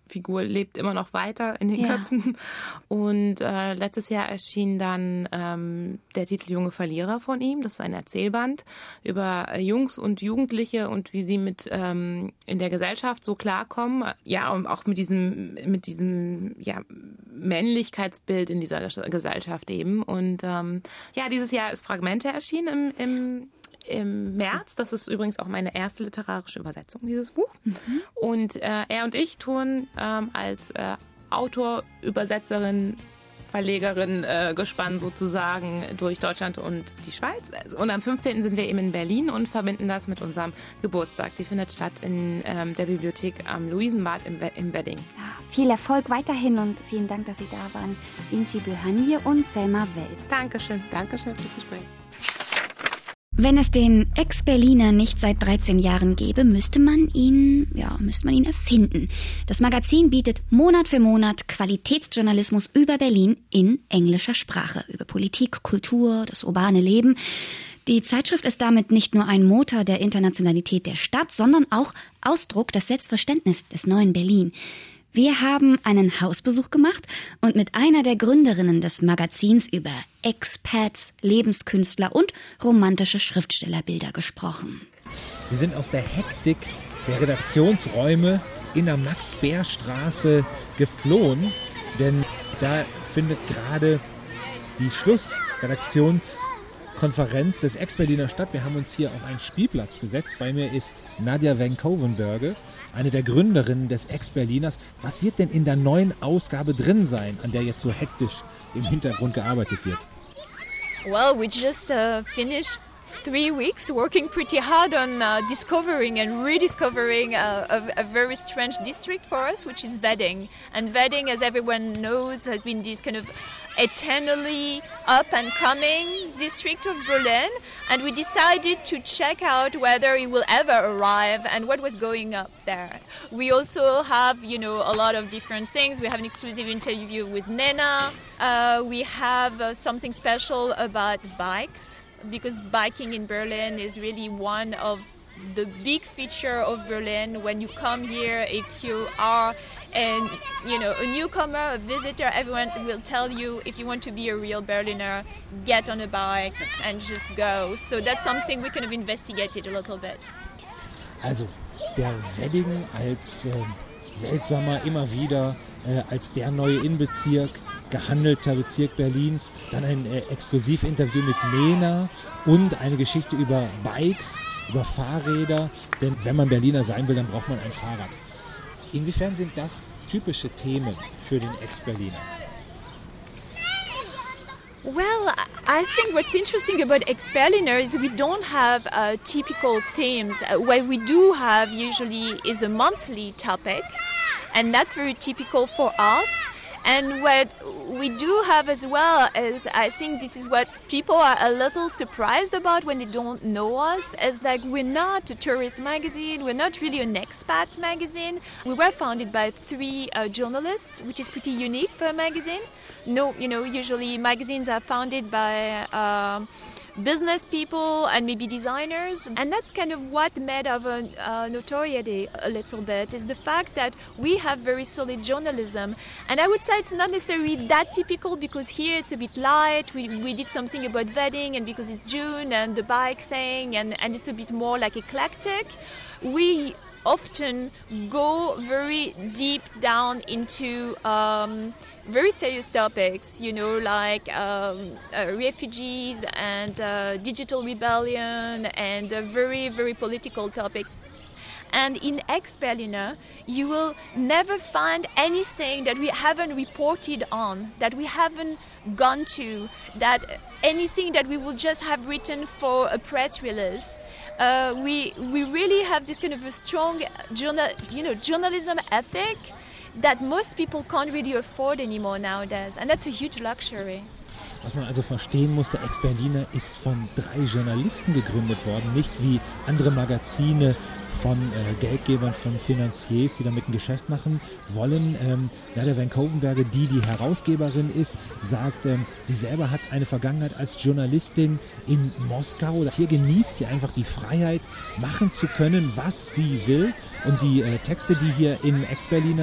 Figur lebt immer noch weiter in den Ja. Köpfen. Und äh, letztes Jahr erschien dann ähm, der Titel Junge Verlierer von ihm. Das ist ein Erzählband über äh, Jungs und Jugendliche und wie sie mit ähm, in der Gesellschaft so klarkommen. Ja, und auch mit diesem mit diesem ja, Männlichkeitsbild in dieser Gesellschaft eben. Und ähm, ja, dieses Jahr ist Fragmente erschienen im, im im März. Das ist übrigens auch meine erste literarische Übersetzung, dieses Buch. Mhm. Und äh, er und ich touren ähm, als äh, Autor, Übersetzerin, Verlegerin äh, gespannt sozusagen durch Deutschland und die Schweiz. Und am fünfzehnten sind wir eben in Berlin und verbinden das mit unserem Geburtstag. Die findet statt in ähm, der Bibliothek am Luisenbad im, im Wedding. Ja, viel Erfolg weiterhin und vielen Dank, dass Sie da waren. Inci Bülhanje und Selma Wels. Dankeschön. Dankeschön für das Gespräch. Wenn es den Ex-Berliner nicht seit dreizehn Jahren gäbe, müsste man ihn, ja, müsste man ihn erfinden. Das Magazin bietet Monat für Monat Qualitätsjournalismus über Berlin in englischer Sprache, über Politik, Kultur, das urbane Leben. Die Zeitschrift ist damit nicht nur ein Motor der Internationalität der Stadt, sondern auch Ausdruck des Selbstverständnisses des neuen Berlin. Wir haben einen Hausbesuch gemacht und mit einer der Gründerinnen des Magazins über Expats, Lebenskünstler und romantische Schriftstellerbilder gesprochen. Wir sind aus der Hektik der Redaktionsräume in der Max-Beer-Straße geflohen, denn da findet gerade die Schlussredaktionskonferenz des Ex-Berliner statt. Wir haben uns hier auf einen Spielplatz gesetzt. Bei mir ist Nadja van Kovenberge, eine der Gründerinnen des Ex-Berliners. Was wird denn in der neuen Ausgabe drin sein, an der jetzt so hektisch im Hintergrund gearbeitet wird? Well, we just uh, finished three weeks working pretty hard on uh, discovering and rediscovering a, a, a very strange district for us, which is Wedding. And Wedding, as everyone knows, has been this kind of eternally up and coming district of Berlin. And we decided to check out whether it will ever arrive and what was going up there. We also have, you know, a lot of different things. We have an exclusive interview with Nena. Uh, we have uh, something special about bikes, because biking in Berlin is really one of the big feature of Berlin. When you come here, if you are an, you know, a newcomer, a visitor, everyone will tell you, if you want to be a real Berliner, get on a bike and just go. So that's something we kind of investigated a little bit. Also, der Wedding als äh, seltsamer, immer wieder äh, als der neue Innenbezirk, gehandelter Bezirk Berlins, dann ein äh, Exklusivinterview mit Nena und eine Geschichte über Bikes, über Fahrräder, denn wenn man Berliner sein will, dann braucht man ein Fahrrad. Inwiefern sind das typische Themen für den Ex-Berliner? Well, I think what's interesting about Ex-Berliner is we don't have uh, typical themes. Uh, what we do have usually is a monthly topic, and that's very typical for us. And what we do have as well is, I think this is what people are a little surprised about when they don't know us, is like we're not a tourist magazine, we're not really an expat magazine. We were founded by three uh, journalists, which is pretty unique for a magazine. No, you know, usually magazines are founded by uh, business people and maybe designers, and that's kind of what made our uh, notoriety a little bit, is the fact that we have very solid journalism. And I would say it's not necessarily that typical, because here it's a bit light. We, we did something about Wedding, and because it's June and the bike thing, and, and it's a bit more like eclectic. We often go very deep down into um, very serious topics, you know, like um, uh, refugees and uh, digital rebellion, and a very, very political topic. And in Ex-Berliner, you will never find anything that we haven't reported on, that we haven't gone to, that anything that we would just have written for a press release. Uh, we we really have this kind of a strong journal, you know, journalism ethic that most people can't really afford anymore nowadays, and that's a huge luxury. Was man also verstehen muss, der Ex-Berliner ist von drei Journalisten gegründet worden, nicht wie andere Magazine von äh, Geldgebern, von Finanziers, die damit ein Geschäft machen wollen. Ähm, Nadja van Kovenberge, die die Herausgeberin ist, sagt, ähm, sie selber hat eine Vergangenheit als Journalistin in Moskau. Hier genießt sie einfach die Freiheit, machen zu können, was sie will. Und die äh, Texte, die hier im Ex-Berliner sind,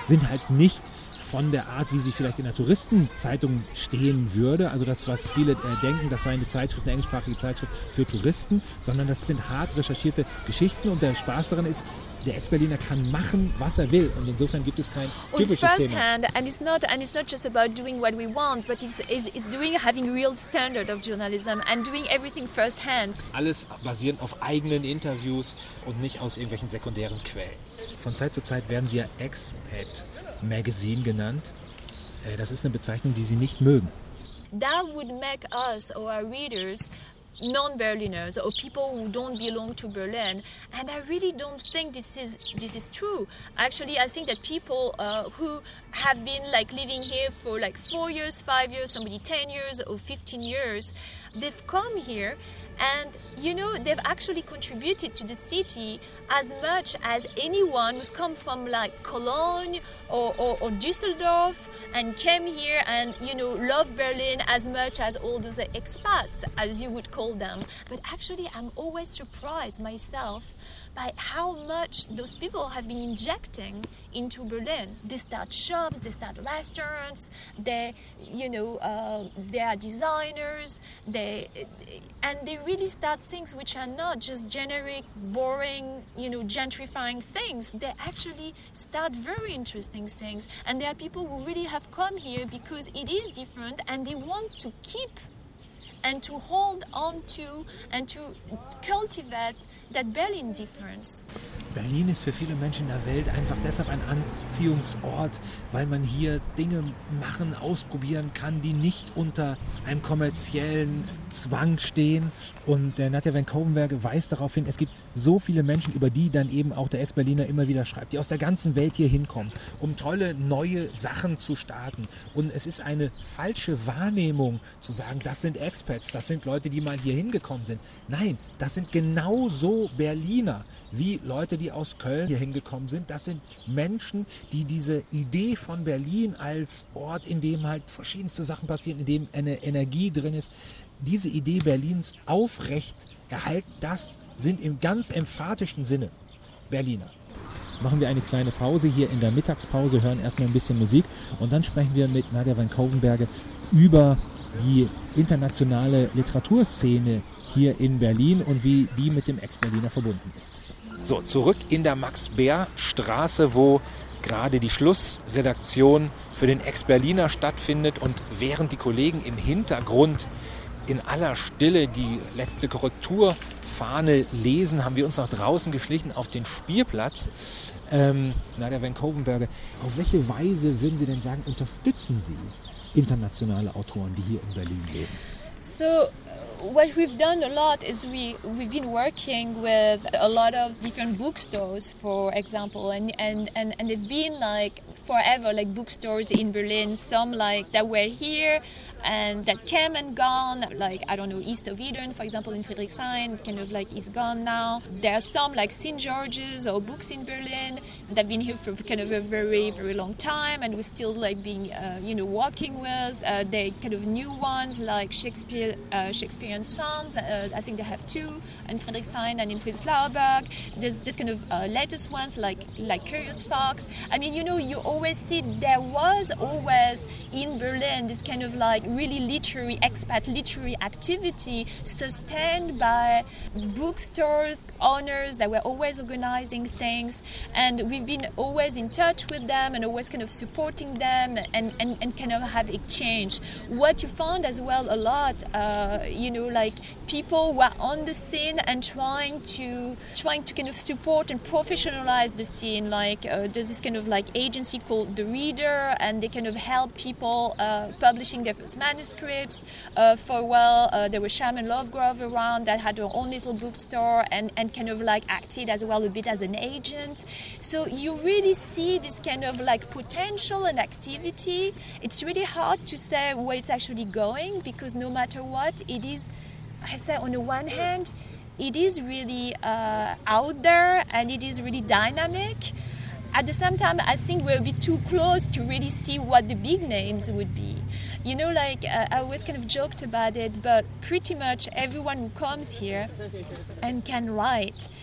sind halt nicht von der Art, wie sie vielleicht in der Touristenzeitung stehen würde, also das, was viele äh, denken, das sei eine Zeitschrift, eine englischsprachige Zeitschrift für Touristen, sondern das sind hart recherchierte Geschichten und der Spaß daran ist, der Ex-Berliner kann machen, was er will und insofern gibt es kein typisches first Thema. hand, and it's not and it's not just about doing what we want, but it's, it's, it's doing having real standard of journalism and doing everything first hand. Alles basierend auf eigenen Interviews und nicht aus irgendwelchen sekundären Quellen. Von Zeit zu Zeit werden sie ja Expat Magazine genannt. Das ist eine Bezeichnung, die sie nicht mögen. That would make us or our readers non-Berliners or people who don't belong to Berlin, and I really don't think this is this is true. Actually, I think that people uh, who have been like living here for like four years, five years, somebody ten years or fifteen years, they've come here, and you know they've actually contributed to the city as much as anyone who's come from like Cologne or, or, or Düsseldorf and came here and you know love Berlin as much as all those expats, as you would call them. But actually, I'm always surprised myself by how much those people have been injecting into Berlin. They start shops, they start restaurants, they, you know, uh, they are designers, they, and they really start things which are not just generic, boring, you know, gentrifying things. They actually start very interesting things. And there are people who really have come here because it is different and they want to keep and to hold on to and to cultivate that Berlin difference. Berlin ist für viele Menschen in der Welt einfach deshalb ein Anziehungsort, weil man hier Dinge machen, ausprobieren kann, die nicht unter einem kommerziellen Zwang stehen. Und äh, Nadja van Kovenberge weist darauf hin, es gibt so viele Menschen, über die dann eben auch der Ex-Berliner immer wieder schreibt, die aus der ganzen Welt hier hinkommen, um tolle neue Sachen zu starten. Und es ist eine falsche Wahrnehmung zu sagen, das sind Expats, das sind Leute, die mal hier hingekommen sind. Nein, das sind genauso Berliner wie Leute, die aus Köln hier hingekommen sind. Das sind Menschen, die diese Idee von Berlin als Ort, in dem halt verschiedenste Sachen passieren, in dem eine Energie drin ist, diese Idee Berlins aufrecht erhalten, das sind im ganz emphatischen Sinne Berliner. Machen wir eine kleine Pause hier in der Mittagspause, hören erstmal ein bisschen Musik und dann sprechen wir mit Nadja van Kovenberge über die internationale Literaturszene hier in Berlin und wie die mit dem Ex-Berliner verbunden ist. So, zurück in der Max-Beer-Straße, wo gerade die Schlussredaktion für den Ex-Berliner stattfindet und während die Kollegen im Hintergrund in aller Stille die letzte Korrekturfahne lesen, haben wir uns nach draußen geschlichen auf den Spielplatz. Ähm, Nadja van Kovenberge, auf welche Weise würden Sie denn sagen, unterstützen Sie internationale Autoren, die hier in Berlin leben? So, what we've done a lot is we, we've been working with a lot of different bookstores, for example, and, and, and, and they've been like forever like bookstores in Berlin, some like that were here and that came and gone, like, I don't know, East of Eden, for example, in Friedrichshain, kind of like is gone now. There are some like Saint George's or Books in Berlin that have been here for kind of a very, very long time and we're still like being, uh, you know, working with. Uh, they kind of new ones like Shakespeare, uh, Shakespearean Sons, uh, I think they have two in Friedrichshain and in Prenzlauer. There's this kind of uh, latest ones like, like Curious Fox. I mean, you know, you always see there was always in Berlin this kind of like really literary, expat literary activity sustained by bookstores, owners that were always organizing things. And we've been always in touch with them and always kind of supporting them and, and, and kind of have exchange. What you found as well a lot, uh, you know, like people were on the scene and trying to trying to kind of support and professionalize the scene. Like uh, there's this kind of like agency called The Reader, and they kind of help people uh, publishing their first manuscripts. Uh, for a while, uh, there was Shaman Lovegrove around that had her own little bookstore and, and kind of like acted as well a bit as an agent. So you really see this kind of like potential and activity. It's really hard to say where it's actually going because no matter what, it is, I say on the one hand, it is really uh, out there and it is really dynamic. At the same time, I think we're a bit too close to really see what the big names would be. You know, like, uh, I always kind of joked about it, but pretty much everyone who comes here and can write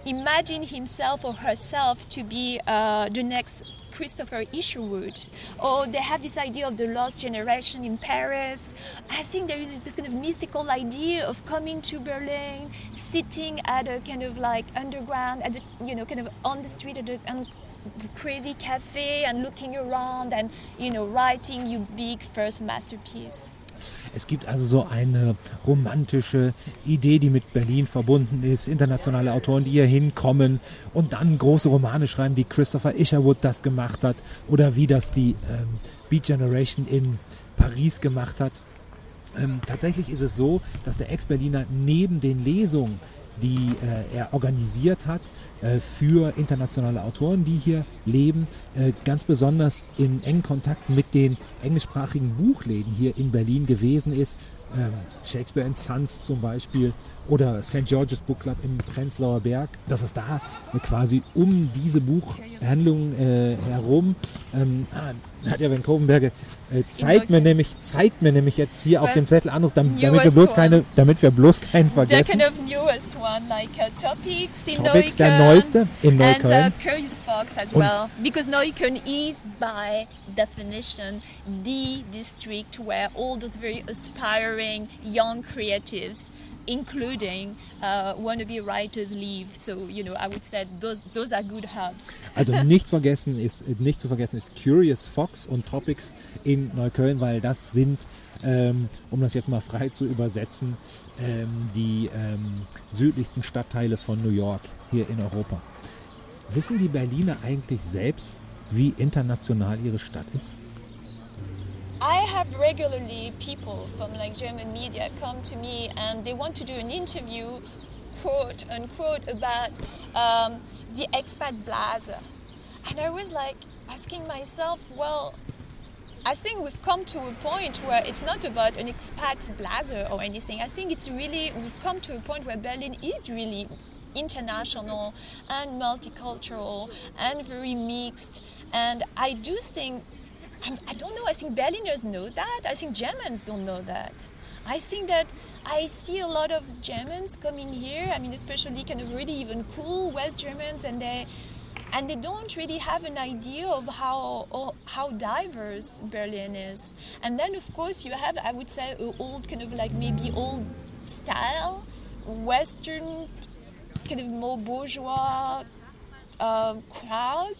imagine himself or herself to be uh, the next Christopher Isherwood, or they have this idea of the lost generation in Paris. I think there is this kind of mythical idea of coming to Berlin, sitting at a kind of like underground, at the, you know, kind of on the street at a um, crazy cafe and looking around and, you know, writing your big first masterpiece. Es gibt also so eine romantische Idee, die mit Berlin verbunden ist. Internationale Autoren, die hier hinkommen und dann große Romane schreiben, wie Christopher Isherwood das gemacht hat oder wie das die ähm, Beat Generation in Paris gemacht hat. Ähm, tatsächlich ist es so, dass der Ex-Berliner neben den Lesungen, die äh, er organisiert hat äh, für internationale Autoren, die hier leben, äh, ganz besonders in engen Kontakt mit den englischsprachigen Buchläden hier in Berlin gewesen ist. Ähm, Shakespeare and Sons zum Beispiel oder Sankt George's Book Club im Prenzlauer Berg, dass es da äh, quasi um diese Buchhandlung äh, herum ähm, ah, Nadja van Kovenberge äh, zeigt mir nämlich zeigt mir nämlich jetzt hier auf dem Zettel anderes, damit, damit wir bloß keine, damit wir bloß keinen vergessen. The kind of newest one, like uh, Topics in Topics, Neukölln, der neueste in Neukölln. And uh, Curious Fox as Und well, because Neukölln is by definition the district where all those very aspiring young creatives, including uh, wannabe writers, live. So, you know, I would say those those are good hubs. Also nicht vergessen ist nicht zu vergessen ist Curious Fox und Topics in Neukölln, weil das sind, ähm, um das jetzt mal frei zu übersetzen, ähm, die ähm, südlichsten Stadtteile von New York hier in Europa. Wissen die Berliner eigentlich selbst, wie international ihre Stadt ist? I have regularly people from like German media come to me and they want to do an interview, quote unquote, about um, the expat Blase. And I was like asking myself, well, I think we've come to a point where it's not about an expat Blase or anything. I think it's really, we've come to a point where Berlin is really international and multicultural and very mixed. And I do think I don't know, I think Berliners know that. I think Germans don't know that. I think that I see a lot of Germans coming here, I mean, especially kind of really even cool West Germans, and they and they don't really have an idea of how or how diverse Berlin is. And then, of course, you have, I would say, an old kind of like maybe old style, Western, kind of more bourgeois uh, crowd.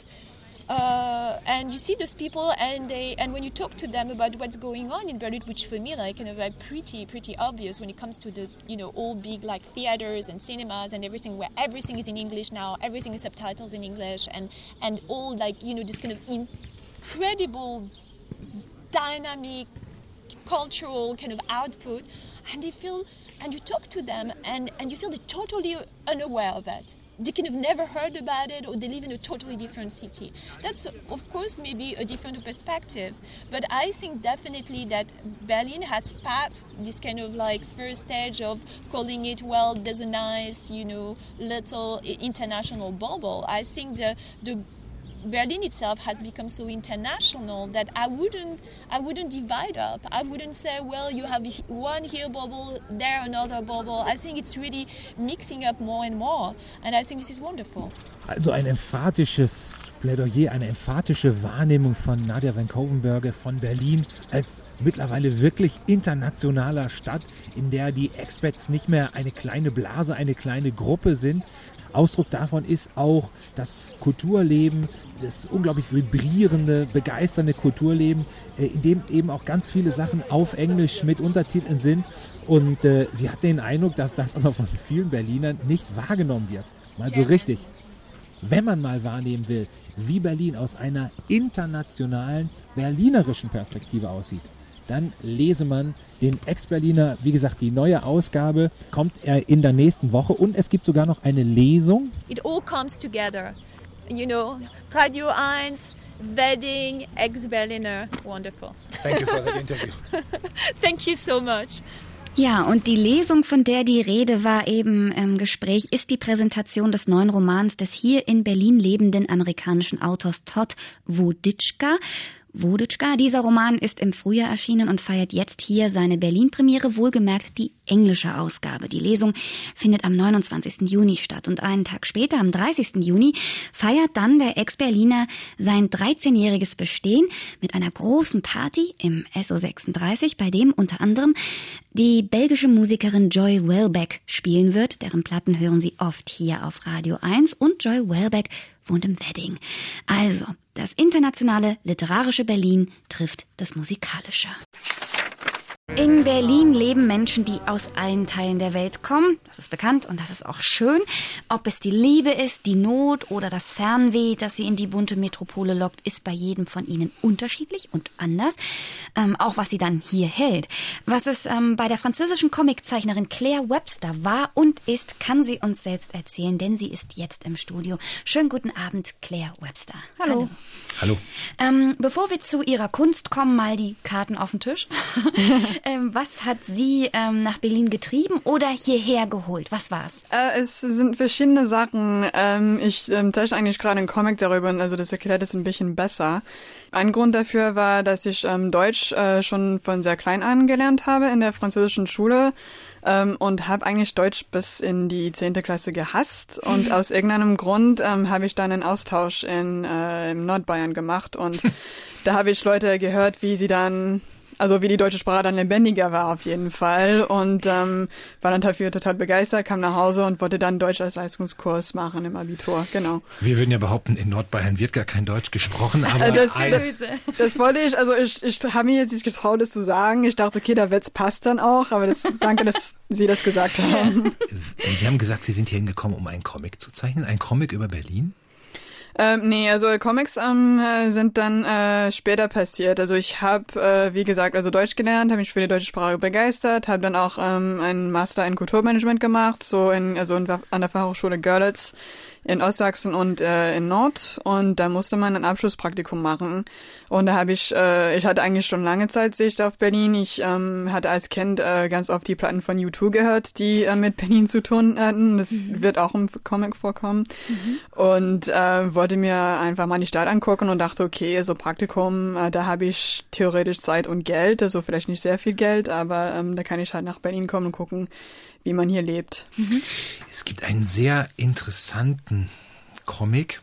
Uh, and you see those people, and they, and when you talk to them about what's going on in Berlin, which for me, like, kind of like pretty, pretty obvious when it comes to the, you know, all big like theaters and cinemas and everything, where everything is in English now, everything is subtitles in English, and and all like, you know, this kind of incredible, dynamic, cultural kind of output, and they feel, and you talk to them, and and you feel they're totally unaware of it. They kind of never heard about it, or they live in a totally different city. That's, of course, maybe a different perspective. But I think definitely that Berlin has passed this kind of like first stage of calling it, well, there's a nice, you know, little international bubble. I think the the Berlin itself has become so international that I wouldn't I wouldn't divide up. I wouldn't say, well, you have one here bubble, there another bubble. I think it's really mixing up more and more. And I think this is wonderful. Also ein emphatisches Plädoyer, eine emphatische Wahrnehmung von Nadja van Kovenberge von Berlin als mittlerweile wirklich internationaler Stadt, in der die Expats nicht mehr eine kleine Blase, eine kleine Gruppe sind. Ausdruck davon ist auch das Kulturleben, das unglaublich vibrierende, begeisternde Kulturleben, in dem eben auch ganz viele Sachen auf Englisch mit Untertiteln sind. Und äh, sie hat den Eindruck, dass das aber von vielen Berlinern nicht wahrgenommen wird. Mal so richtig. Wenn man mal wahrnehmen will, wie Berlin aus einer internationalen, berlinerischen Perspektive aussieht, dann lese man den Ex-Berliner, wie gesagt, die neue Ausgabe kommt er in der nächsten Woche und es gibt sogar noch eine Lesung. It all comes together, you know, Radio eins, Wedding, Ex-Berliner, wonderful. Thank you for that interview. Thank you so much. Ja, und die Lesung, von der die Rede war eben im Gespräch, ist die Präsentation des neuen Romans des hier in Berlin lebenden amerikanischen Autors Todd Woditschka. Woditschka. Dieser Roman ist im Frühjahr erschienen und feiert jetzt hier seine Berlin-Premiere, wohlgemerkt die englische Ausgabe. Die Lesung findet am neunundzwanzigsten Juni statt und einen Tag später, am dreißigsten Juni, feiert dann der Ex-Berliner sein dreizehnjähriges Bestehen mit einer großen Party im S O sechsunddreißig, bei dem unter anderem die belgische Musikerin Joy Welbeck spielen wird. Deren Platten hören Sie oft hier auf Radio eins und Joy Welbeck wohnt im Wedding. Also, das internationale literarische Berlin trifft das musikalische. In Berlin leben Menschen, die aus allen Teilen der Welt kommen. Das ist bekannt und das ist auch schön. Ob es die Liebe ist, die Not oder das Fernweh, das sie in die bunte Metropole lockt, ist bei jedem von ihnen unterschiedlich und anders. Ähm, auch was sie dann hier hält. Was es ähm, bei der französischen Comiczeichnerin Claire Webster war und ist, kann sie uns selbst erzählen, denn sie ist jetzt im Studio. Schönen guten Abend, Claire Webster. Hallo. Hallo. Ähm, bevor wir zu ihrer Kunst kommen, mal die Karten auf den Tisch. Ähm, was hat Sie ähm, nach Berlin getrieben oder hierher geholt? Was war's? Äh, es sind verschiedene Sachen. Ähm, ich ähm, zeichne eigentlich gerade einen Comic darüber, also das erklärt es ein bisschen besser. Ein Grund dafür war, dass ich ähm, Deutsch äh, schon von sehr klein an gelernt habe in der französischen Schule ähm, und habe eigentlich Deutsch bis in die zehnte Klasse gehasst. Und aus irgendeinem Grund ähm, habe ich dann einen Austausch in äh, im Nordbayern gemacht und da habe ich Leute gehört, wie sie dann Also wie die deutsche Sprache dann lebendiger war auf jeden Fall und ähm, war dann dafür total begeistert, kam nach Hause und wollte dann Deutsch als Leistungskurs machen im Abitur, genau. Wir würden ja behaupten, in Nordbayern wird gar kein Deutsch gesprochen, aber das, ein das, das wollte ich, also ich, ich habe mir jetzt nicht getraut, das zu sagen. Ich dachte, okay, der Witz passt dann auch, aber das, danke, dass Sie das gesagt haben. Sie haben gesagt, Sie sind hier hingekommen, um einen Comic zu zeichnen, ein Comic über Berlin? Ähm, nee, also Comics ähm, sind dann äh, später passiert. Also ich habe, äh, wie gesagt, also Deutsch gelernt, habe mich für die deutsche Sprache begeistert, habe dann auch ähm, einen Master in Kulturmanagement gemacht, so in also in, an der Fachhochschule Görlitz in Ostsachsen und äh, in Nord und da musste man ein Abschlusspraktikum machen und da habe ich, äh, ich hatte eigentlich schon lange Zeit Sicht auf Berlin. Ich ähm, hatte als Kind äh, ganz oft die Platten von U zwei gehört, die äh, mit Berlin zu tun hatten. Das mhm. wird auch im Comic vorkommen mhm. und äh, wollte mir einfach mal die Stadt angucken und dachte, okay, so Praktikum, äh, da habe ich theoretisch Zeit und Geld, also vielleicht nicht sehr viel Geld, aber ähm, da kann ich halt nach Berlin kommen und gucken, wie man hier lebt. Mhm. Es gibt einen sehr interessanten Comic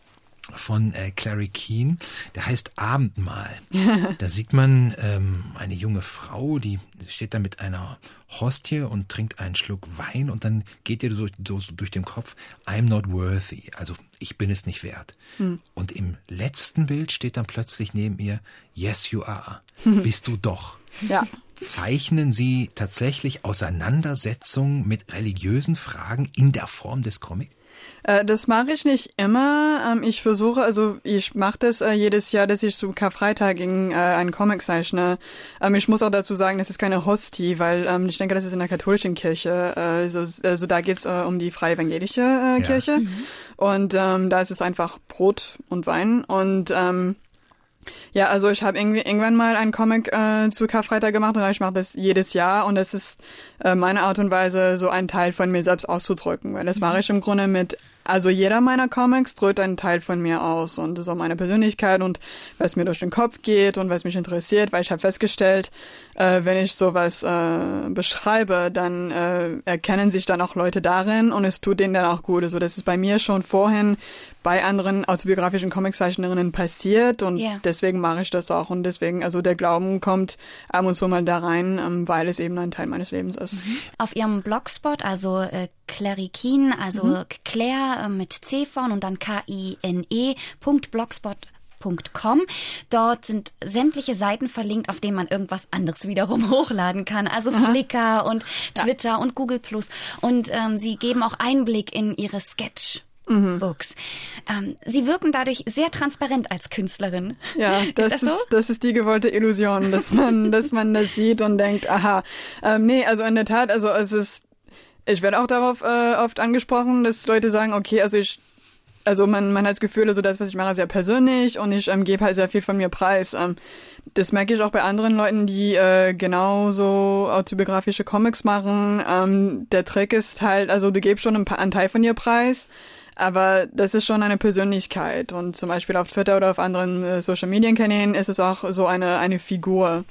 von äh, Clary Keane, der heißt Abendmahl. Da sieht man ähm, eine junge Frau, die steht da mit einer Hostie und trinkt einen Schluck Wein und dann geht ihr so, so, so durch den Kopf, I'm not worthy, also ich bin es nicht wert. Hm. Und im letzten Bild steht dann plötzlich neben ihr, yes you are, bist du doch. Ja. Zeichnen Sie tatsächlich Auseinandersetzungen mit religiösen Fragen in der Form des Comics? Äh, das mache ich nicht immer. Ähm, ich versuche, also ich mache das äh, jedes Jahr, dass ich zum Karfreitag in, äh, einen Comic zeichne. Ähm, ich muss auch dazu sagen, das ist keine Hostie, weil ähm, ich denke, das ist in der katholischen Kirche. Äh, so, also da geht's äh, um die freie evangelische äh, Kirche. Ja. Mhm. Und ähm, da ist es einfach Brot und Wein und ähm, ja, also ich habe irgendwie irgendwann mal einen Comic äh, zu Karfreitag gemacht und ich mache das jedes Jahr und das ist äh, meine Art und Weise, so einen Teil von mir selbst auszudrücken, weil das mache ich im Grunde mit, also jeder meiner Comics drückt einen Teil von mir aus und das ist auch meine Persönlichkeit und was mir durch den Kopf geht und was mich interessiert, weil ich habe festgestellt, äh, wenn ich sowas äh, beschreibe, dann äh, erkennen sich dann auch Leute darin und es tut denen dann auch gut. Also das ist bei mir schon vorhin bei anderen autobiografischen Comiczeichnerinnen passiert und yeah. deswegen mache ich das auch und deswegen, also der Glauben kommt ab und zu mal da rein, ähm, weil es eben ein Teil meines Lebens ist. Mhm. Auf ihrem Blogspot, also äh, Clary Keane, also mhm. Claire äh, mit C vorn und dann K I N E Punkt blogspot Punkt com. Dort sind sämtliche Seiten verlinkt, auf denen man irgendwas anderes wiederum hochladen kann. Also Aha. Flickr und Twitter ja. und Google Plus. Und ähm, sie geben auch Einblick in ihre Sketch. Mhm. Books. Ähm, Sie wirken dadurch sehr transparent als Künstlerin. Ja, das ist, das, so? ist das ist die gewollte Illusion, dass man, dass man das sieht und denkt, aha. Ähm, nee, also in der Tat, also es ist, ich werde auch darauf äh, oft angesprochen, dass Leute sagen, okay, also ich, also man, man hat das Gefühl, also das, was ich mache, sehr persönlich und ich ähm, gebe halt sehr viel von mir preis. Ähm, das merke ich auch bei anderen Leuten, die äh, genauso autobiografische Comics machen. Ähm, der Trick ist halt, also du gibst schon einen Teil von dir preis, aber das ist schon eine Persönlichkeit und zum Beispiel auf Twitter oder auf anderen äh, Social-Media-Kanälen ist es auch so eine eine Figur.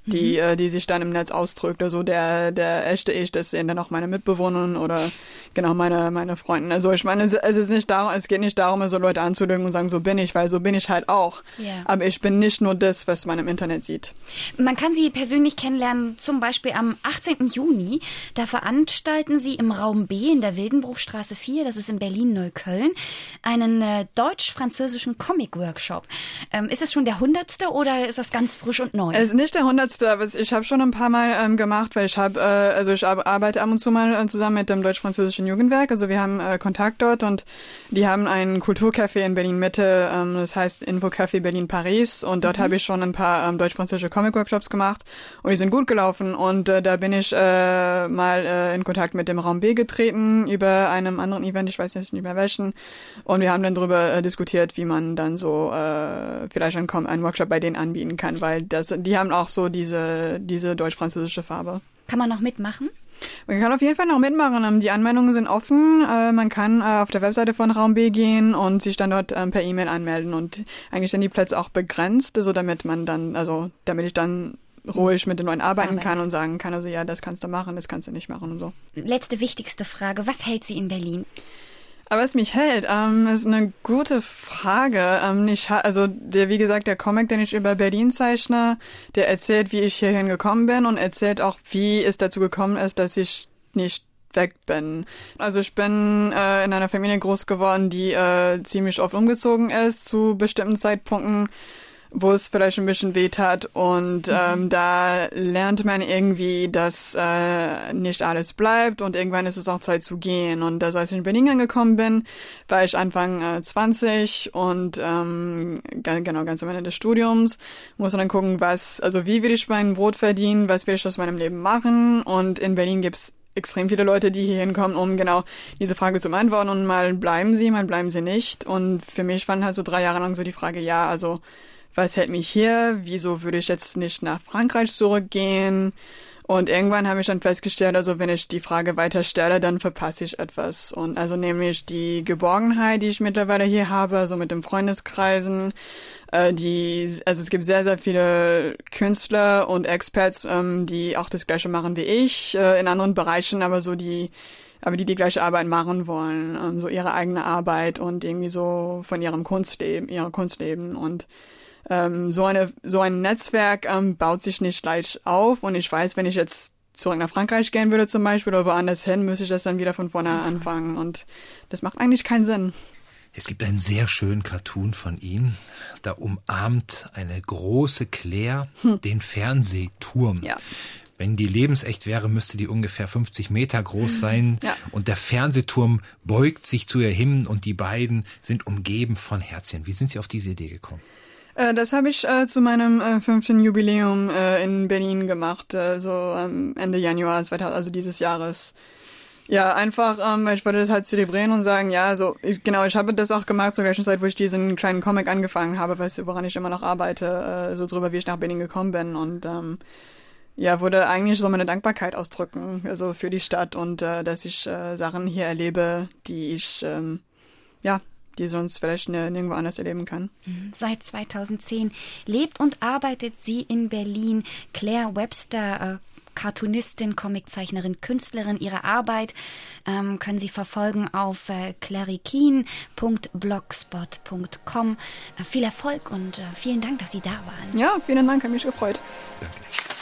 die, mhm. äh, die sich dann im Netz ausdrückt. Also der, der echte Ich, das sehen dann auch meine Mitbewohner oder genau meine, meine Freunde. Also ich meine, es, es ist nicht darum, es geht nicht darum, so Leute anzulügen und sagen, so bin ich, weil so bin ich halt auch. Yeah. Aber ich bin nicht nur das, was man im Internet sieht. Man kann Sie persönlich kennenlernen, zum Beispiel am achtzehnten Juni. Da veranstalten Sie im Raum B in der Wildenbruchstraße vier, das ist in Berlin-Neukölln, einen äh, deutsch-französischen Comic-Workshop. Ähm, ist es schon der hundertste oder ist das ganz frisch und neu? Es ist nicht der hundertste, aber ich habe schon ein paar Mal ähm, gemacht, weil ich habe, äh, also ich arbeite ab und zu mal äh, zusammen mit dem deutsch-französischen Jugendwerk. Also wir haben äh, Kontakt dort und die haben ein Kulturcafé in Berlin-Mitte, ähm, das heißt Infocafé Berlin-Paris und dort mhm. habe ich schon ein paar ähm, deutsch-französische Comic-Workshops gemacht und die sind gut gelaufen und äh, da bin ich äh, mal äh, in Kontakt mit dem Raum B getreten über einem anderen Event, ich weiß jetzt nicht mehr welchen und wir haben dann darüber äh, diskutiert, wie man dann so äh, vielleicht einen, einen Workshop bei denen anbieten kann, weil das, die haben auch so diese, diese deutsch-französische Farbe. Kann man noch mitmachen? Man kann auf jeden Fall noch mitmachen. Die Anmeldungen sind offen. Man kann auf der Webseite von Raum B gehen und sich dann dort per E-Mail anmelden und eigentlich sind die Plätze auch begrenzt, so damit man dann, also damit ich dann ruhig mit den Leuten arbeiten kann und sagen kann, also ja, das kannst du machen, das kannst du nicht machen und so. Letzte wichtigste Frage, was hält Sie in Berlin? Aber was mich hält, ähm, ist eine gute Frage. Ähm, ich ha- also der, wie gesagt, der Comic, den ich über Berlin zeichne, der erzählt, wie ich hierhin gekommen bin und erzählt auch, wie es dazu gekommen ist, dass ich nicht weg bin. Also ich bin äh, in einer Familie groß geworden, die äh, ziemlich oft umgezogen ist zu bestimmten Zeitpunkten, wo es vielleicht ein bisschen weh tat und mhm. ähm, da lernt man irgendwie, dass äh, nicht alles bleibt und irgendwann ist es auch Zeit zu gehen und also als ich in Berlin angekommen bin, war ich Anfang äh, zwanzig und ähm, g- genau ganz am Ende des Studiums muss man dann gucken, was, also wie will ich mein Brot verdienen, was will ich aus meinem Leben machen und in Berlin gibt's extrem viele Leute, die hier hinkommen, um genau diese Frage zu beantworten und mal bleiben sie, mal bleiben sie nicht und für mich waren halt so drei Jahre lang so die Frage, ja, also was hält mich hier? Wieso würde ich jetzt nicht nach Frankreich zurückgehen? Und irgendwann habe ich dann festgestellt, also wenn ich die Frage weiter stelle, dann verpasse ich etwas. Und also nämlich die Geborgenheit, die ich mittlerweile hier habe, also mit den Freundeskreisen, äh, die, also es gibt sehr, sehr viele Künstler und Experts, ähm, die auch das Gleiche machen wie ich, äh, in anderen Bereichen, aber so die aber die die gleiche Arbeit machen wollen, ähm, so ihre eigene Arbeit und irgendwie so von ihrem Kunstleben, ihrer Kunstleben und Ähm, so eine so ein Netzwerk ähm, baut sich nicht leicht auf und ich weiß, wenn ich jetzt zurück nach Frankreich gehen würde zum Beispiel oder woanders hin, müsste ich das dann wieder von vorne anfangen und das macht eigentlich keinen Sinn. Es gibt einen sehr schönen Cartoon von ihm, da umarmt eine große Claire hm. den Fernsehturm. Ja. Wenn die lebensecht wäre, müsste die ungefähr fünfzig Meter groß sein. Ja. Und der Fernsehturm beugt sich zu ihr hin und die beiden sind umgeben von Herzchen. Wie sind Sie auf diese Idee gekommen? Das habe ich äh, zu meinem äh, fünften Jubiläum äh, in Berlin gemacht, äh, so ähm, Ende Januar zweitausend, also dieses Jahres. Ja, einfach, ähm, ich wollte das halt zelebrieren und sagen, ja, so ich, genau, ich habe das auch gemacht zur gleichen Zeit, wo ich diesen kleinen Comic angefangen habe, weißt du, woran ich immer noch arbeite, äh, so drüber, wie ich nach Berlin gekommen bin und ähm, ja, würde eigentlich so meine Dankbarkeit ausdrücken, also für die Stadt und äh, dass ich äh, Sachen hier erlebe, die ich, ähm, ja, die sonst vielleicht nirgendwo anders erleben kann. Seit zweitausendzehn lebt und arbeitet sie in Berlin. Claire Webster, äh, Cartoonistin, Comiczeichnerin, Künstlerin. Ihre Arbeit ähm, können Sie verfolgen auf äh, clarikin punkt blogspot punkt com. Äh, viel Erfolg und äh, vielen Dank, dass Sie da waren. Ja, vielen Dank, hat mich gefreut. Danke.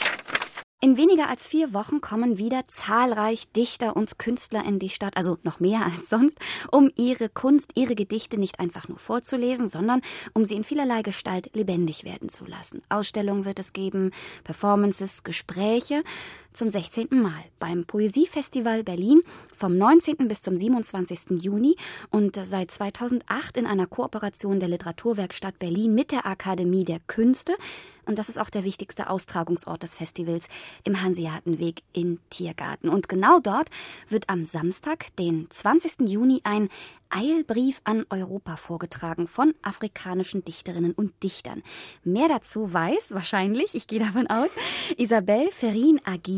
In weniger als vier Wochen kommen wieder zahlreich Dichter und Künstler in die Stadt, also noch mehr als sonst, um ihre Kunst, ihre Gedichte nicht einfach nur vorzulesen, sondern um sie in vielerlei Gestalt lebendig werden zu lassen. Ausstellungen wird es geben, Performances, Gespräche. Zum sechzehnten Mal beim Poesiefestival Berlin vom neunzehnten bis zum siebenundzwanzigsten Juni und seit zweitausendacht in einer Kooperation der Literaturwerkstatt Berlin mit der Akademie der Künste. Und das ist auch der wichtigste Austragungsort des Festivals im Hanseatenweg in Tiergarten. Und genau dort wird am Samstag, den zwanzigsten Juni, ein Eilbrief an Europa vorgetragen von afrikanischen Dichterinnen und Dichtern. Mehr dazu weiß wahrscheinlich, ich gehe davon aus, Isabelle Ferrin Agir.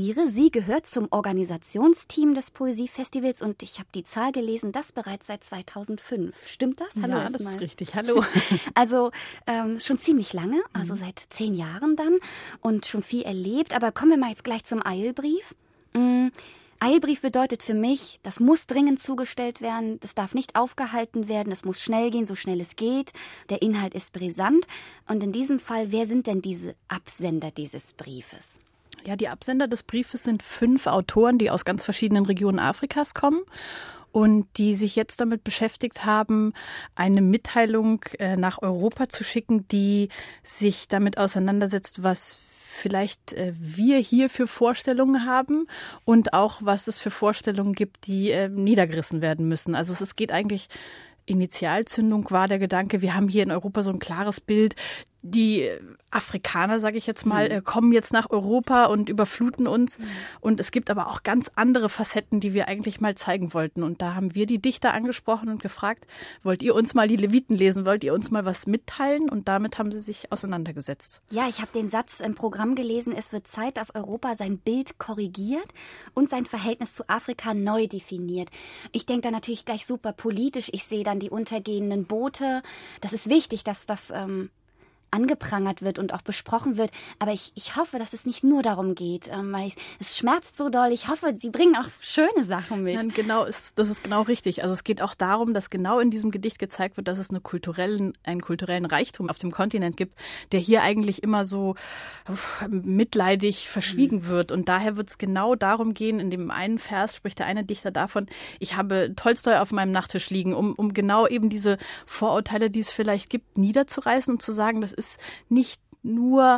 gratuliere. Sie gehört zum Organisationsteam des Poesiefestivals und ich habe die Zahl gelesen, das bereits seit zweitausendfünf. Stimmt das? Hallo, ja, das ist richtig. Hallo. Also ähm, schon ziemlich lange, also mhm. seit zehn Jahren dann und schon viel erlebt. Aber kommen wir mal jetzt gleich zum Eilbrief. Mhm. Eilbrief bedeutet für mich, das muss dringend zugestellt werden, das darf nicht aufgehalten werden, es muss schnell gehen, so schnell es geht. Der Inhalt ist brisant. Und in diesem Fall, wer sind denn diese Absender dieses Briefes? Ja, die Absender des Briefes sind fünf Autoren, die aus ganz verschiedenen Regionen Afrikas kommen und die sich jetzt damit beschäftigt haben, eine Mitteilung äh, nach Europa zu schicken, die sich damit auseinandersetzt, was vielleicht äh, wir hier für Vorstellungen haben und auch, was es für Vorstellungen gibt, die äh, niedergerissen werden müssen. Also es, es geht eigentlich, Initialzündung war der Gedanke, wir haben hier in Europa so ein klares Bild, die Afrikaner, sage ich jetzt mal, mhm. kommen jetzt nach Europa und überfluten uns. Mhm. Und es gibt aber auch ganz andere Facetten, die wir eigentlich mal zeigen wollten. Und da haben wir die Dichter angesprochen und gefragt, wollt ihr uns mal die Leviten lesen? Wollt ihr uns mal was mitteilen? Und damit haben sie sich auseinandergesetzt. Ja, ich habe den Satz im Programm gelesen, es wird Zeit, dass Europa sein Bild korrigiert und sein Verhältnis zu Afrika neu definiert. Ich denke da natürlich gleich super politisch. Ich sehe dann die untergehenden Boote. Das ist wichtig, dass das ähm, angeprangert wird und auch besprochen wird. Aber ich, ich hoffe, dass es nicht nur darum geht. Ähm, weil ich, es schmerzt so doll. Ich hoffe, sie bringen auch schöne Sachen mit. Nein, genau, ist, das ist genau richtig. Also es geht auch darum, dass genau in diesem Gedicht gezeigt wird, dass es eine kulturellen, einen kulturellen Reichtum auf dem Kontinent gibt, der hier eigentlich immer so uff, mitleidig verschwiegen mhm. wird. Und daher wird es genau darum gehen, in dem einen Vers spricht der eine Dichter davon, ich habe Tolstoi auf meinem Nachttisch liegen, um, um genau eben diese Vorurteile, die es vielleicht gibt, niederzureißen und zu sagen, das ist ist nicht nur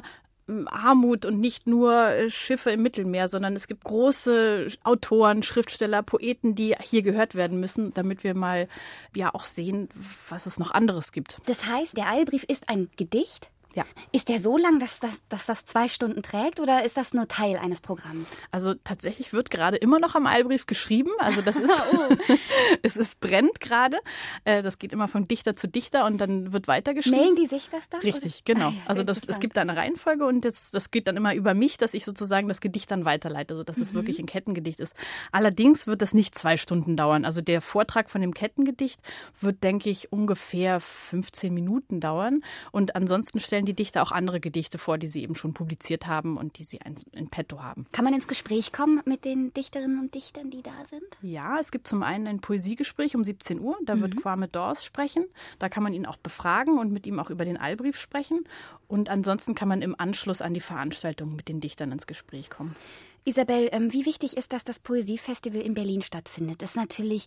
Armut und nicht nur Schiffe im Mittelmeer, sondern es gibt große Autoren, Schriftsteller, Poeten, die hier gehört werden müssen, damit wir mal ja auch sehen, was es noch anderes gibt. Das heißt, der Eilbrief ist ein Gedicht? Ja. Ist der so lang, dass das, dass das zwei Stunden trägt oder ist das nur Teil eines Programms? Also tatsächlich wird gerade immer noch am Eilbrief geschrieben. Also das ist, oh. es ist brennt gerade. Das geht immer von Dichter zu Dichter und dann wird weitergeschrieben. Mailen die sich das dann? Richtig, oder? Genau. Ah, ja, also das, es gibt da eine Reihenfolge und das, das geht dann immer über mich, dass ich sozusagen das Gedicht dann weiterleite, sodass mhm. es wirklich ein Kettengedicht ist. Allerdings wird das nicht zwei Stunden dauern. Also der Vortrag von dem Kettengedicht wird, denke ich, ungefähr fünfzehn Minuten dauern. Und ansonsten stellen die Dichter auch andere Gedichte vor, die sie eben schon publiziert haben und die sie in petto haben. Kann man ins Gespräch kommen mit den Dichterinnen und Dichtern, die da sind? Ja, es gibt zum einen ein Poesiegespräch um siebzehn Uhr. Da mhm. wird Kwame Dawes sprechen. Da kann man ihn auch befragen und mit ihm auch über den Eilbrief sprechen. Und ansonsten kann man im Anschluss an die Veranstaltung mit den Dichtern ins Gespräch kommen. Isabel, wie wichtig ist das, das Poesiefestival in Berlin stattfindet? Das ist natürlich...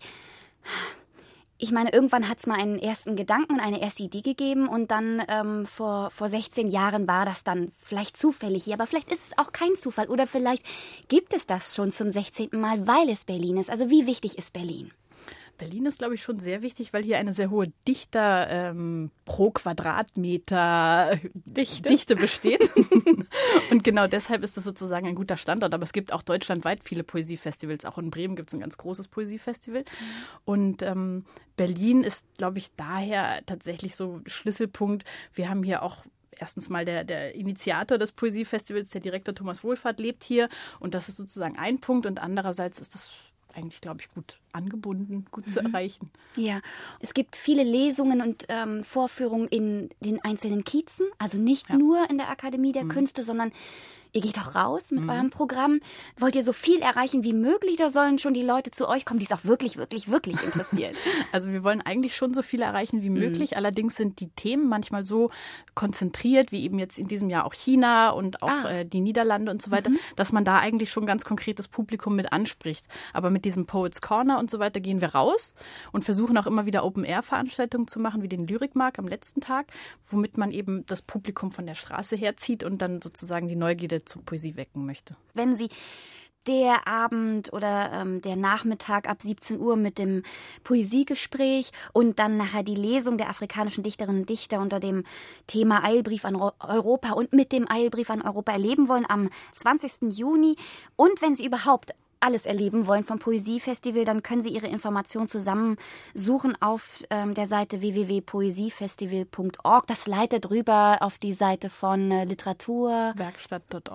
Ich meine, irgendwann hat es mal einen ersten Gedanken, eine erste Idee gegeben und dann ähm, vor, vor sechzehn Jahren war das dann vielleicht zufällig hier. Aber vielleicht ist es auch kein Zufall oder vielleicht gibt es das schon zum sechzehnten Mal, weil es Berlin ist. Also wie wichtig ist Berlin? Berlin ist, glaube ich, schon sehr wichtig, weil hier eine sehr hohe Dichter ähm, pro Quadratmeter Dichte, Dichte besteht. Und genau deshalb ist das sozusagen ein guter Standort. Aber es gibt auch deutschlandweit viele Poesiefestivals. Auch in Bremen gibt es ein ganz großes Poesiefestival. Mhm. Und ähm, Berlin ist, glaube ich, daher tatsächlich so Schlüsselpunkt. Wir haben hier auch erstens mal der, der Initiator des Poesiefestivals, der Direktor Thomas Wohlfahrt, lebt hier. Und das ist sozusagen ein Punkt. Und andererseits ist das eigentlich, glaube ich, gut angebunden, gut mhm. zu erreichen. Ja, es gibt viele Lesungen und ähm, Vorführungen in den einzelnen Kiezen, also nicht ja. nur in der Akademie der mhm. Künste, sondern ihr geht auch raus mit mhm. eurem Programm. Wollt ihr so viel erreichen wie möglich oder sollen schon die Leute zu euch kommen, die es auch wirklich, wirklich, wirklich interessiert? Also wir wollen eigentlich schon so viel erreichen wie möglich. Mhm. Allerdings sind die Themen manchmal so konzentriert, wie eben jetzt in diesem Jahr auch China und auch ah. äh, die Niederlande und so weiter, mhm. dass man da eigentlich schon ganz konkret das Publikum mit anspricht. Aber mit diesem Poets Corner und so weiter gehen wir raus und versuchen auch immer wieder Open-Air-Veranstaltungen zu machen, wie den Lyrikmarkt am letzten Tag, womit man eben das Publikum von der Straße herzieht und dann sozusagen die Neugierde zur Poesie wecken möchte. Wenn Sie der Abend oder ähm, der Nachmittag ab siebzehn Uhr mit dem Poesiegespräch und dann nachher die Lesung der afrikanischen Dichterinnen und Dichter unter dem Thema Eilbrief an Europa und mit dem Eilbrief an Europa erleben wollen am zwanzigsten Juni und wenn Sie überhaupt alles erleben wollen vom Poesiefestival, dann können Sie Ihre Informationen zusammensuchen auf ähm, der Seite w w w punkt poesiefestival punkt org. Das leitet rüber auf die Seite von äh, Literatur. Werkstatt punkt org.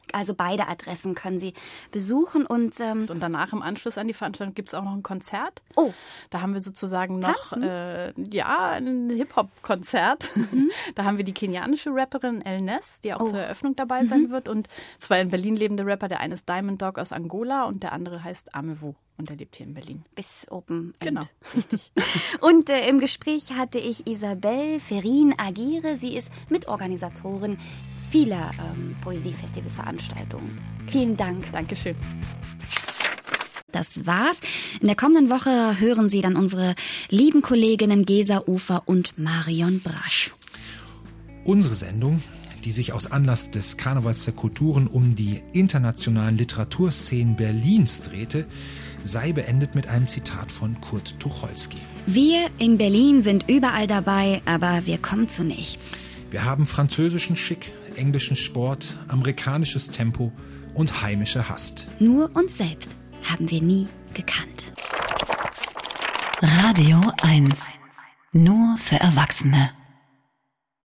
Also beide Adressen können Sie besuchen. Und, ähm und danach im Anschluss an die Veranstaltung gibt es auch noch ein Konzert. Oh. Da haben wir sozusagen noch äh, ja, ein Hip-Hop-Konzert. Mhm. Da haben wir die kenianische Rapperin El Ness, die auch oh. zur Eröffnung dabei sein mhm. wird. Und zwei in Berlin lebende Rapper. Der eine ist Diamond Dog aus Angola und der andere heißt Amewu. Und er lebt hier in Berlin. Bis Open End. Genau, richtig. Und äh, im Gespräch hatte ich Isabel Ferin-Agire. Sie ist Mitorganisatorin vieler ähm, Poesiefestivalveranstaltungen. Vielen Dank. Dankeschön. Das war's. In der kommenden Woche hören Sie dann unsere lieben Kolleginnen Gesa Ufer und Marion Brasch. Unsere Sendung, die sich aus Anlass des Karnevals der Kulturen um die internationalen Literaturszenen Berlins drehte, sei beendet mit einem Zitat von Kurt Tucholsky. Wir in Berlin sind überall dabei, aber wir kommen zu nichts. Wir haben französischen Schick, englischen Sport, amerikanisches Tempo und heimische Hast. Nur uns selbst haben wir nie gekannt. Radio eins. Nur für Erwachsene.